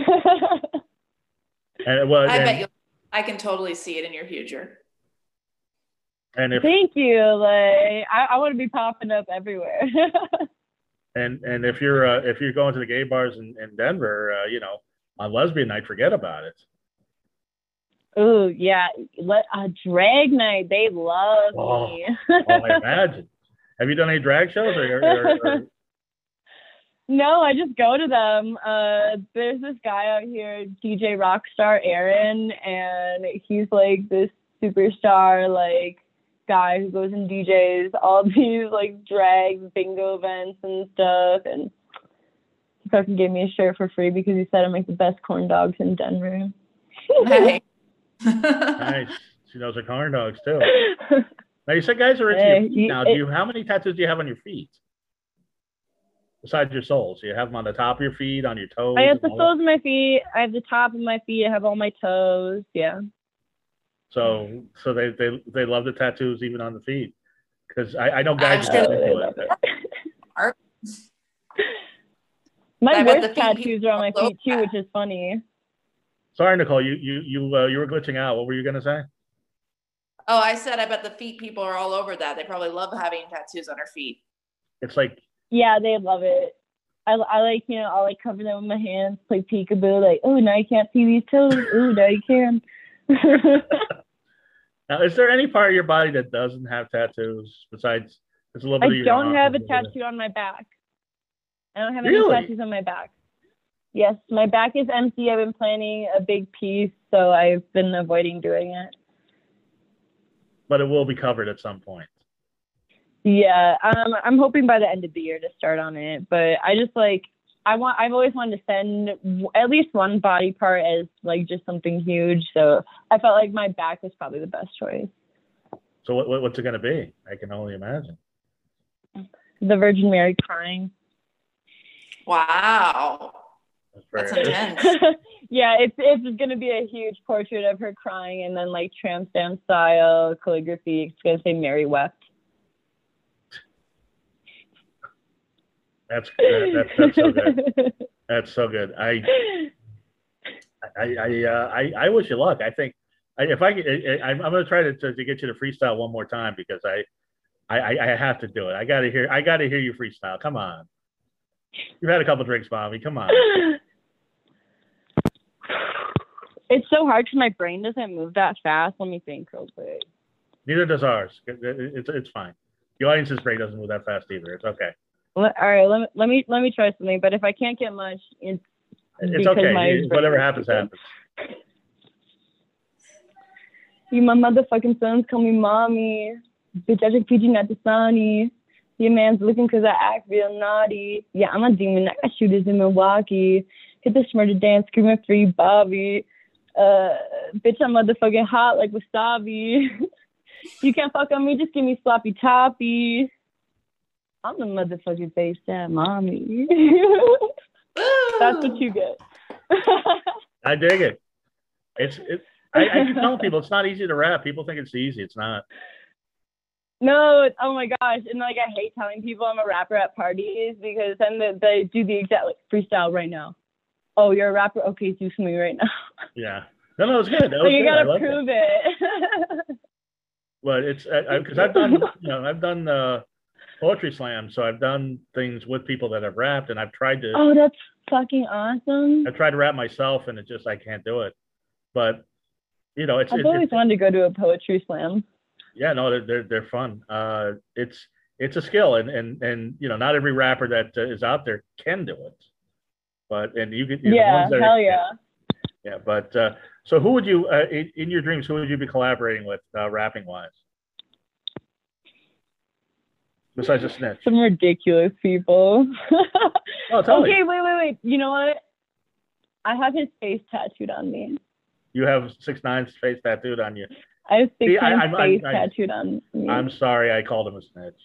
and well, I and, bet you I can totally see it in your future. And if, Thank you. Like I, I want to be popping up everywhere. and and if you're uh, if you're going to the gay bars in, in Denver, uh, you know, on lesbian night, forget about it. Oh yeah, let a drag night. They love Oh, me. oh, I imagine. Have you done any drag shows or, or, or... No, I just go to them. Uh, there's this guy out here, D J Rockstar Aaron, and he's like this superstar like guy who goes and D Js all these like drag bingo events and stuff. And he fucking gave me a shirt for free because he said I make the best corn dogs in Denver. Nice. Nice. She knows her corn dogs too. Now you said guys are into Hey, your feet now. it, Do you how many tattoos do you have on your feet? Besides your soles, you have them on the top of your feet, on your toes. I have the all soles of my feet. I have the top of my feet. I have all my toes. Yeah. So, so they they they love the tattoos even on the feet, because I, I know guys I'm are sure into love it. Are- My I bet worst the feet tattoos are on my people feet too, which is funny. Sorry, Nicole, you you you uh, you were glitching out. What were you gonna say? Oh, I said I bet the feet people are all over that. They probably love having tattoos on their feet. It's like Yeah, they love it. I, I like, you know, I'll like cover them with my hands, play peekaboo, like, oh, now you can't see these toes. Oh, now you can. now, is there any part of your body that doesn't have tattoos besides it's a little bit I of your don't arm, have a little bit of- tattoo on my back. I don't have Really? any tattoos on my back. Yes, my back is empty. I've been planning a big piece, so I've been avoiding doing it. But it will be covered at some point. Yeah, um, I'm hoping by the end of the year to start on it. But I just like I want. I've always wanted to send w- at least one body part as like just something huge. So I felt like my back was probably the best choice. So what, what what's it gonna be? I can only imagine. The Virgin Mary crying. Wow. That's That's very intense. Yeah, it's it's gonna be a huge portrait of her crying, and then like tramp stamp style calligraphy. It's gonna say Mary wept. That's that, that, that's so good. That's so good. I I I uh, I, I wish you luck. I think I, if I, I I'm going to try to, to to get you to freestyle one more time because I I I have to do it. I got to hear I got to hear you freestyle. Come on. You've had a couple drinks, Bobby. Come on. It's so hard because my brain doesn't move that fast. Let me think real quick. Neither does ours. It, it, it's it's fine. The audience's brain doesn't move that fast either. It's okay. Let, all right, let me let me let me try something. But if I can't get much, it's It's because okay. my It- brain whatever is happens, stupid. happens. You my motherfucking sons call me mommy. Bitch, I just feed you not the sunny. Your man's looking cause I act real naughty. Yeah, I'm a demon. I got shooters in Milwaukee. Hit the murder dance, screaming free Bobby. Uh, bitch, I'm motherfucking hot like wasabi. You can't fuck on me, just give me sloppy toppy. I'm the motherfucking face that mommy. That's what you get. I dig it. It's it. I, I keep telling people it's not easy to rap. People think it's easy. It's not. No, it's, oh my gosh. And like, I hate telling people I'm a rapper at parties because then they, they do the exact like, freestyle right now. Oh, you're a rapper? Okay, do something right now. Yeah. No, no, it's good. That was Like, you good. I gotta like prove it. it. But it's because I've done, you know, I've done uh, poetry slam, so I've done things with people that have rapped, and I've tried to. Oh, that's fucking awesome. I tried to rap myself, and it just I can't do it. But you know, it's. I've it, always it's wanted to go to a poetry slam. yeah, no, they're they're, they're fun. Uh, it's it's a skill, and and and you know, not every rapper that uh, is out there can do it. But and you can. You know, the Yeah, ones that hell are, yeah. Yeah, but uh, so who would you uh, in, in your dreams? Who would you be collaborating with, uh, rapping wise? Besides a snitch. Some ridiculous people. Oh, tell okay, me. wait, wait, wait. You know what? I have his face tattooed on me. You have six nine's face tattooed on you. I have six See, I- times I'm- I'm- face I- tattooed on me. I'm sorry, I called him a snitch.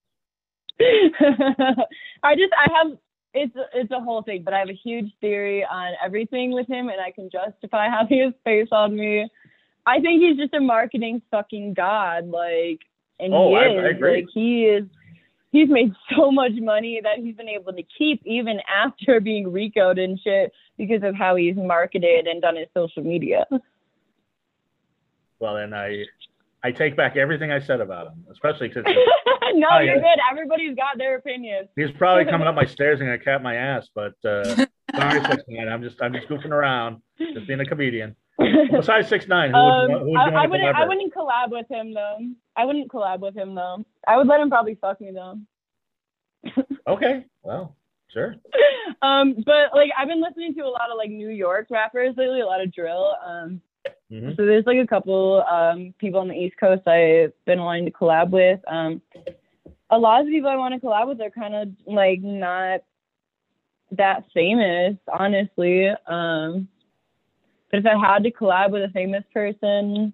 I just I have it's it's a whole thing, but I have a huge theory on everything with him, and I can justify having his face on me. I think he's just a marketing fucking god, like, and Oh, he I- is I agree. like he is. He's made so much money that he's been able to keep even after being RICO'd and shit because of how he's marketed and done his social media. Well, then I I take back everything I said about him, especially because No, Oh, you're yeah. good. Everybody's got their opinion. he's probably coming up my stairs and gonna cap my ass. But uh, sorry, six nine. I'm just I'm just goofing around, just being a comedian. Besides six nine, who um, would, who would I, you want I to wouldn't. collaborate? I wouldn't collab with him though. I wouldn't collab with him though. I would let him probably fuck me though. Okay, well, sure. um, but like I've been listening to a lot of like New York rappers lately, a lot of drill. Um, mm-hmm. So there's like a couple um people on the East Coast I've been wanting to collab with. Um, a lot of the people I want to collab with are kind of like not that famous, honestly. Um, but if I had to collab with a famous person,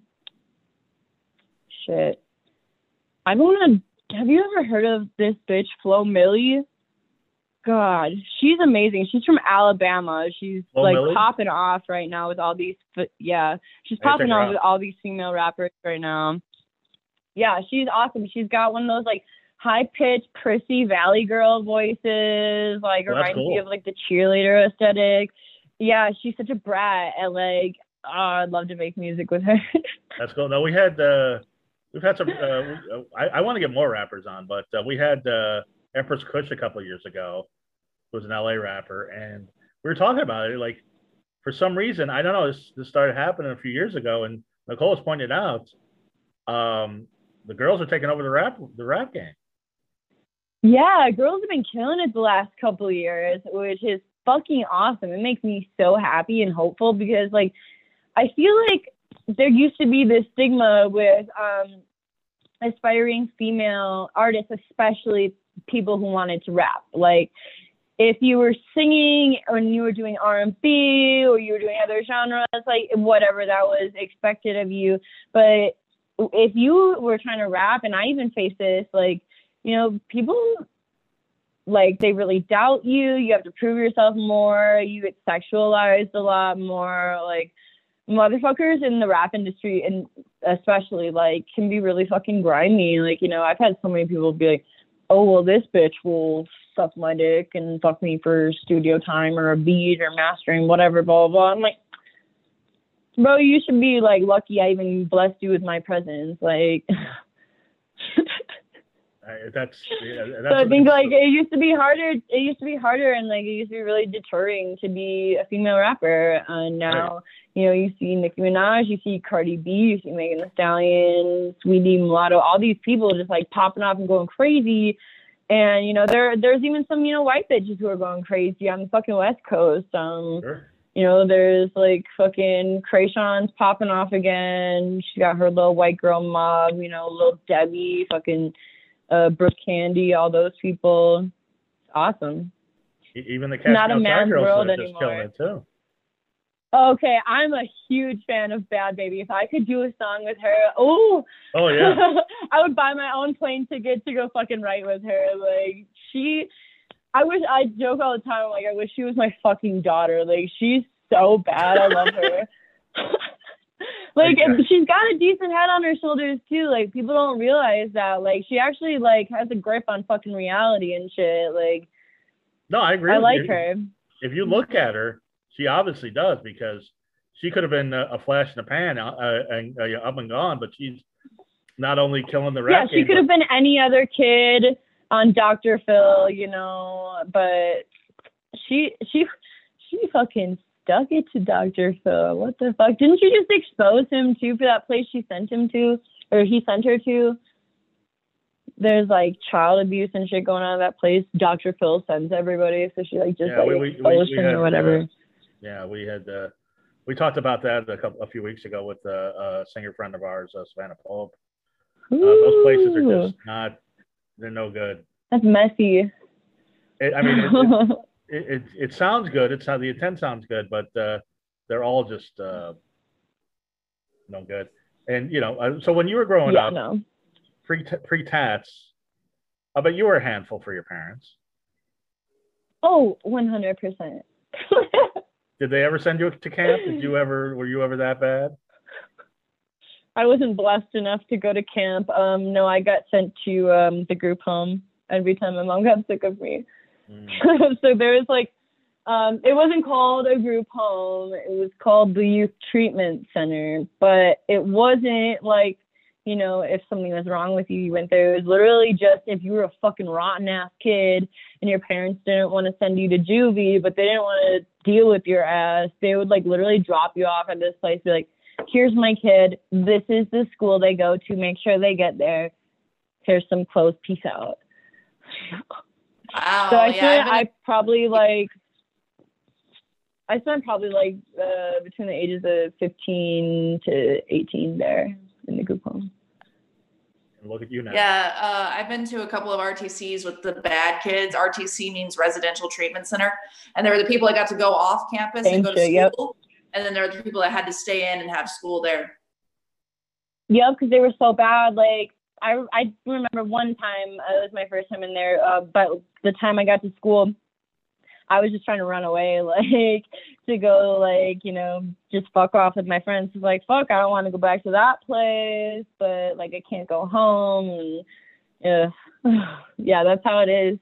shit, I don't want to. Have you ever heard of this bitch Flo Milli? God, she's amazing. She's from Alabama. She's Flo like Milli? Popping off right now with all these. Yeah, she's popping off with all these female rappers right now. Yeah, she's awesome. She's got one of those like high pitched, prissy Valley girl voices. Like well, reminds cool. me of like the cheerleader aesthetic. Yeah, she's such a brat, and like, oh, I'd love to make music with her. That's cool. No, we had. Uh... We've had some. Uh, I, I want to get more rappers on, but uh, we had uh, Empress Kush a couple of years ago, who was an L A rapper, and we were talking about it. Like, for some reason, I don't know. This, this started happening a few years ago, and Nicole has pointed out, um, the girls are taking over the rap the rap game. Yeah, girls have been killing it the last couple of years, which is fucking awesome. It makes me so happy and hopeful because, like, I feel like there used to be this stigma with um, aspiring female artists, especially people who wanted to rap. Like, if you were singing or you were doing R and B or you were doing other genres, like whatever, that was expected of you. But if you were trying to rap, and I even face this, like, you know, people, like, they really doubt you. You have to prove yourself more. You get sexualized a lot more. Like, motherfuckers in the rap industry, and especially, like, can be really fucking grimy. Like, you know, I've had so many people be like, oh, well, this bitch will suck my dick and fuck me for studio time or a beat or mastering, whatever, blah, blah, blah. I'm like, bro, you should be, like, lucky I even blessed you with my presence. Like, Uh, that's, yeah, that's so I think like it used to be harder. It used to be harder, and like it used to be really deterring to be a female rapper. And uh, now, right. you know, you see Nicki Minaj, you see Cardi B, you see Megan Thee Stallion, Sweetie Mulatto, all these people just like popping off and going crazy. And you know, there there's even some you know white bitches who are going crazy on the fucking West Coast. Um, sure. You know, there's like fucking Krayshawn's popping off again. She got her little white girl mob. You know, Lil Debbie, fucking. Uh, Brooke Candy, all those people, awesome. Even the Not a man's world are just killing it too. Okay, I'm a huge fan of Bad Baby. If I could do a song with her, oh, oh yeah, I would buy my own plane ticket to go fucking write with her. Like she, I wish I joke all the time. Like I wish she was my fucking daughter. Like she's so bad. I love her. Like okay. She's got a decent head on her shoulders too. Like people don't realize that. Like she actually like has a grip on fucking reality and shit. Like no, I agree. I with like you. her. If you look at her, she obviously does because she could have been a, a flash in the pan uh, and uh, up and gone. But she's not only killing the rap. Yeah, she game, could but... have been any other kid on Doctor Phil, you know. But she she she fucking. Stuck it to Doctor Phil. What the fuck? Didn't you just expose him too for that place she sent him to, or he sent her to? There's like child abuse and shit going on at that place. Doctor Phil sends everybody, so she like just yeah, like we, we, exposed we, we him had, or whatever. Uh, yeah, we had uh, we talked about that a couple a few weeks ago with uh, a singer friend of ours, uh, Savannah Pope. Uh, those places are just not. They're no good. That's messy. It, I mean. It, it, It, it it sounds good. It's how the intent sounds good, but uh, they're all just uh, no good. And you know, uh, so when you were growing yeah, up, no. pre pre tats, I bet you were a handful for your parents. Oh, one hundred percent. Did they ever send you to camp? Did you ever? Were you ever that bad? I wasn't blessed enough to go to camp. Um, no, I got sent to um, the group home every time my mom got sick of me. Mm. So there was like, um, it wasn't called a group home. It was called the Youth Treatment Center, but it wasn't like, you know, if something was wrong with you, you went there. It was literally just if you were a fucking rotten ass kid and your parents didn't want to send you to juvie, but they didn't want to deal with your ass. They would like literally drop you off at this place, be like, here's my kid. This is the school they go to. Make sure they get there. Here's some clothes. Peace out. Wow. So I yeah, spent, been... I probably like, I spent probably like uh, between the ages of fifteen to eighteen there in the group home. Look at you now. Yeah, uh, I've been to a couple of R T Cs with the bad kids. R T C means Residential Treatment Center. And there were the people that got to go off campus Same and go to shit, school. Yep. And then there were the people that had to stay in and have school there. Yep, because they were so bad. Like, I, I remember one time, uh, it was my first time in there, uh, but the time I got to school, I was just trying to run away, like, to go, like, you know, just fuck off with my friends. It's like, fuck, I don't want to go back to that place, but, like, I can't go home. And, yeah, yeah, that's how it is.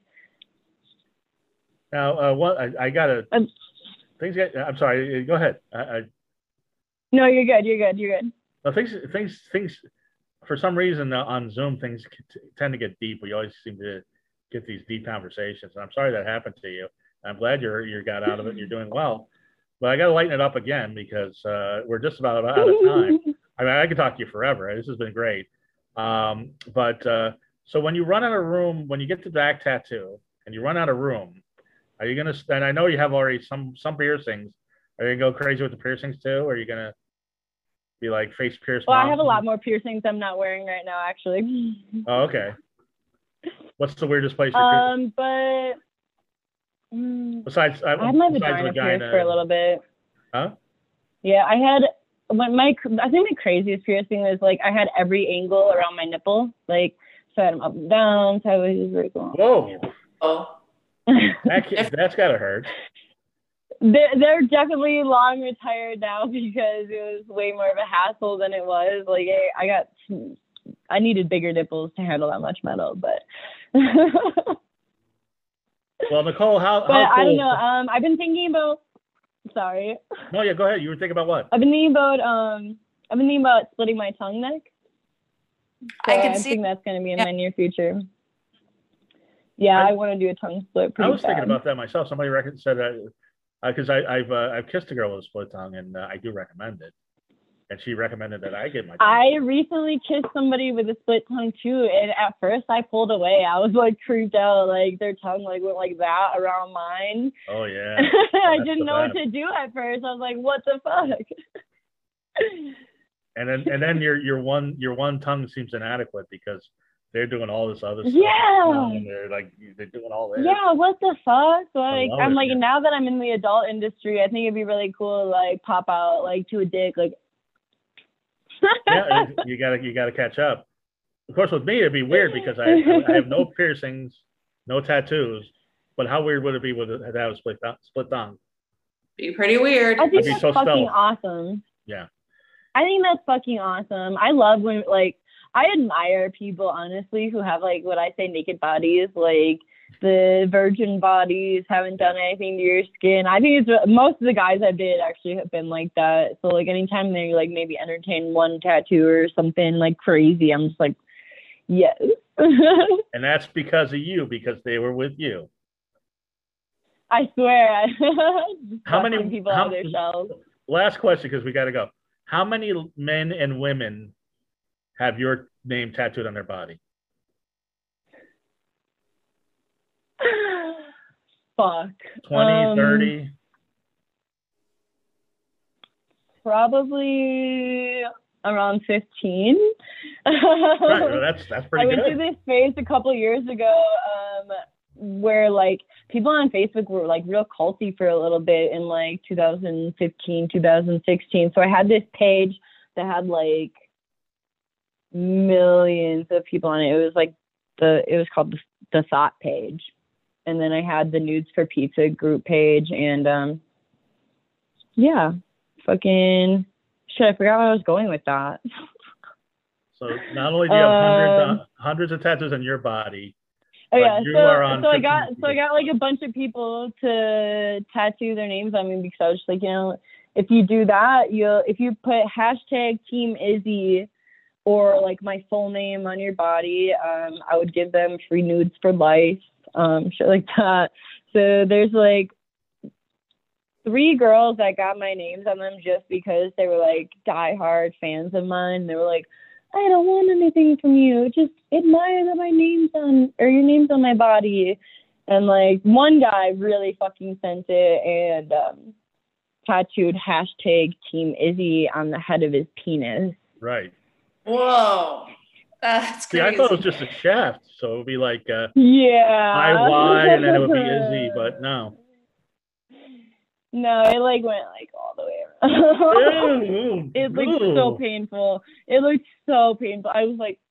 Now, uh, what I, I gotta, um, things get, I'm sorry, go ahead. I, I, no, you're good, you're good, you're good. well, things, things, things, for some reason uh, on Zoom, things tend to get deep. We always seem to get these deep conversations. And I'm sorry that happened to you. I'm glad you're you got out of it and you're doing well. But I got to lighten it up again because uh, we're just about out of time. I mean, I could talk to you forever. This has been great. Um, but uh, so when you run out of room, when you get the back tattoo and you run out of room, are you going to, and I know you have already some some piercings. Are you going to go crazy with the piercings too? Or are you going to be like face pierce? Well, I have a lot more piercings I'm not wearing right now, actually. Oh, okay. What's the weirdest place you're Um, but... Besides, uh, I had my besides vagina, vagina pierced for a little bit. Huh? Yeah, I had when my I think my craziest piercing was like I had every angle around my nipple, like so I had them up and down, so it was very cool. Whoa! Oh, that, that's gotta hurt. They're, they're definitely long retired now because it was way more of a hassle than it was. Like I, I got, I needed bigger nipples to handle that much metal, but. Well, Nicole, how? But how cool? I don't know. Um, I've been thinking about. Sorry. No, yeah, go ahead. You were thinking about what? I've been thinking about. Um, I've been thinking about splitting my tongue neck. So I can I see. think that's going to be in yeah. my near future. Yeah, I, I want to do a tongue split. I was bad. thinking about that myself. Somebody reckon, said that because uh, I've uh, I've kissed a girl with a split tongue, and uh, I do recommend it. And she recommended that I get my tongue. I recently kissed somebody with a split tongue too, and at first I pulled away. I was like creeped out, like their tongue like went like that around mine. Oh yeah. I Well, didn't know what to do at first. I was like, what the fuck? And then and then your your one your one tongue seems inadequate because they're doing all this other stuff. Yeah. And they're like they're doing all this. Yeah, what the fuck? Like I'm it, like yeah. now that I'm in the adult industry, I think it'd be really cool to like pop out like to a dick like. Yeah, you gotta you gotta catch up. Of course, with me it'd be weird because I I have no piercings, no tattoos. But how weird would it be with it to have a split split tongue? Be pretty weird. I think I'd be that's so fucking stealth. awesome. Yeah. I think that's fucking awesome. I love when like I admire people honestly who have like what I say naked bodies, like the virgin bodies, haven't done anything to your skin. I think it's most of the guys I've dated actually have been like that. So like anytime they like maybe entertain one tattoo or something like crazy, I'm just like, yes. And that's because of you, because they were with you. I swear. How many people how, out of their shells? Last question, because we got to go. How many men and women have your name tattooed on their body? Fuck. twenty, um, thirty? Probably around fifteen. Right, well, that's that's pretty I went good. through this phase a couple years ago um, where like people on Facebook were like real culty for a little bit in like two thousand fifteen, two thousand sixteen. So I had this page that had like millions of people on it. It was like the it was called the, the Thought page. And then I had the Nudes for Pizza group page, and um, yeah, fucking shit. I forgot where I was going with that. So not only do you have hundreds, Um, uh, hundreds of tattoos on your body, Oh but yeah, you so are on so I got fifteen so I got like a bunch of people to tattoo their names on me because I was just like, you know, if you do that, you'll if you put hashtag Team Izzy or like my full name on your body, um, I would give them free nudes for life, um, shit like that. So there's like three girls that got my names on them just because they were like diehard fans of mine. They were like, I don't want anything from you. Just admire that my name's on, or your name's on my body. And like one guy really fucking sent it and um, tattooed hashtag Team Izzy on the head of his penis. Right. Whoa. That's See, crazy. I thought it was just a shaft, so it would be like uh, yeah, I Y, and then it would be Izzy, but no. No, it like went like all the way around. Ew, It looked ew. so painful. It looked so painful. I was like,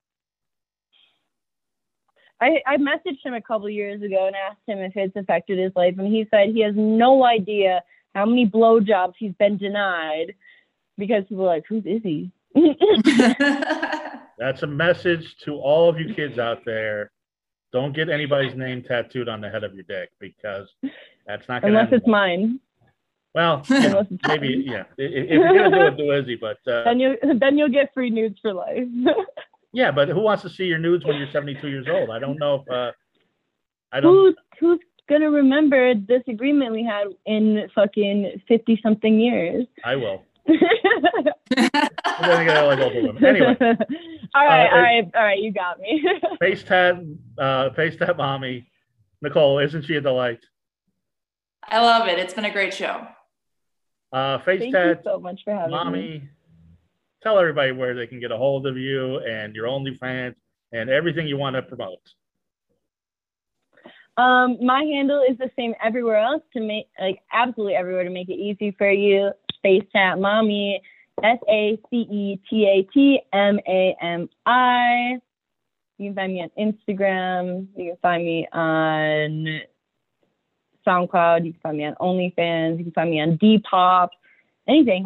I, I messaged him a couple years ago and asked him if it's affected his life, and he said he has no idea how many blowjobs he's been denied because people are like, who's Izzy? That's a message to all of you kids out there. Don't get anybody's name tattooed on the head of your dick because that's not going to Unless it's mine. Well, you know, maybe, yeah. If, if you're going to do it, do Izzy, but... Uh, then, you, then you'll get free nudes for life. Yeah, but who wants to see your nudes when you're seventy-two years old? I don't know if... Uh, I don't. Who's, who's going to remember this agreement we had in fucking fifty-something years? I will. Then I gotta like older women. Anyway. all right, uh, all right, all right. You got me. Face tat, uh, face tat, mommy. Nicole, isn't she a delight? I love it. It's been a great show. Uh, face Thank tat, you so much for having mommy. me. Tell everybody where they can get a hold of you and your OnlyFans and everything you want to promote. Um, my handle is the same everywhere else to make like absolutely everywhere to make it easy for you. Face tat, mommy. S A C E T A T M A M I. You can find me on Instagram. You can find me on SoundCloud. You can find me on OnlyFans. You can find me on Depop. Anything.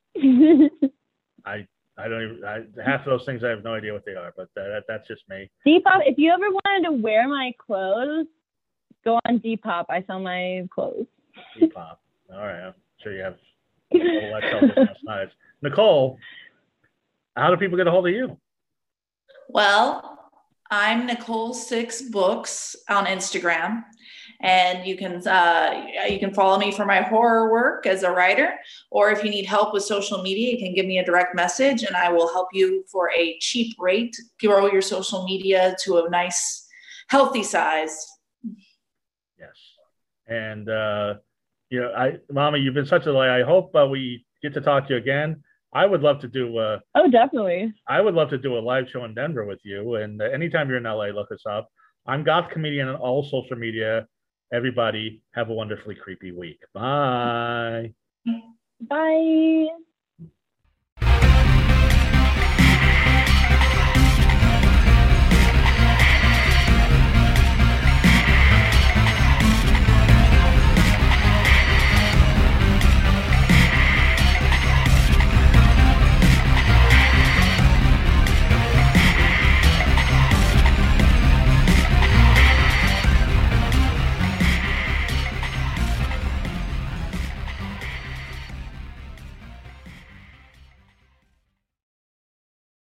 I I don't even I, half of those things I have no idea what they are, but that, that that's just me. Depop. If you ever wanted to wear my clothes, go on Depop. I sell my clothes. Depop. All right. I'm sure you have. Oh, that's nice. Nicole, how do people get a hold of you? Well, I'm Nicole Six Books on Instagram, and you can uh, you can follow me for my horror work as a writer, or if you need help with social media, you can give me a direct message, and I will help you for a cheap rate grow your social media to a nice, healthy size. Yes, and uh, you know, I, Mama, you've been such a delight. I hope uh, we get to talk to you again. I would love to do. Uh, oh, definitely. I would love to do a live show in Denver with you. And uh, anytime you're in L A, look us up. I'm Goth Comedian on all social media. Everybody have a wonderfully creepy week. Bye. Bye.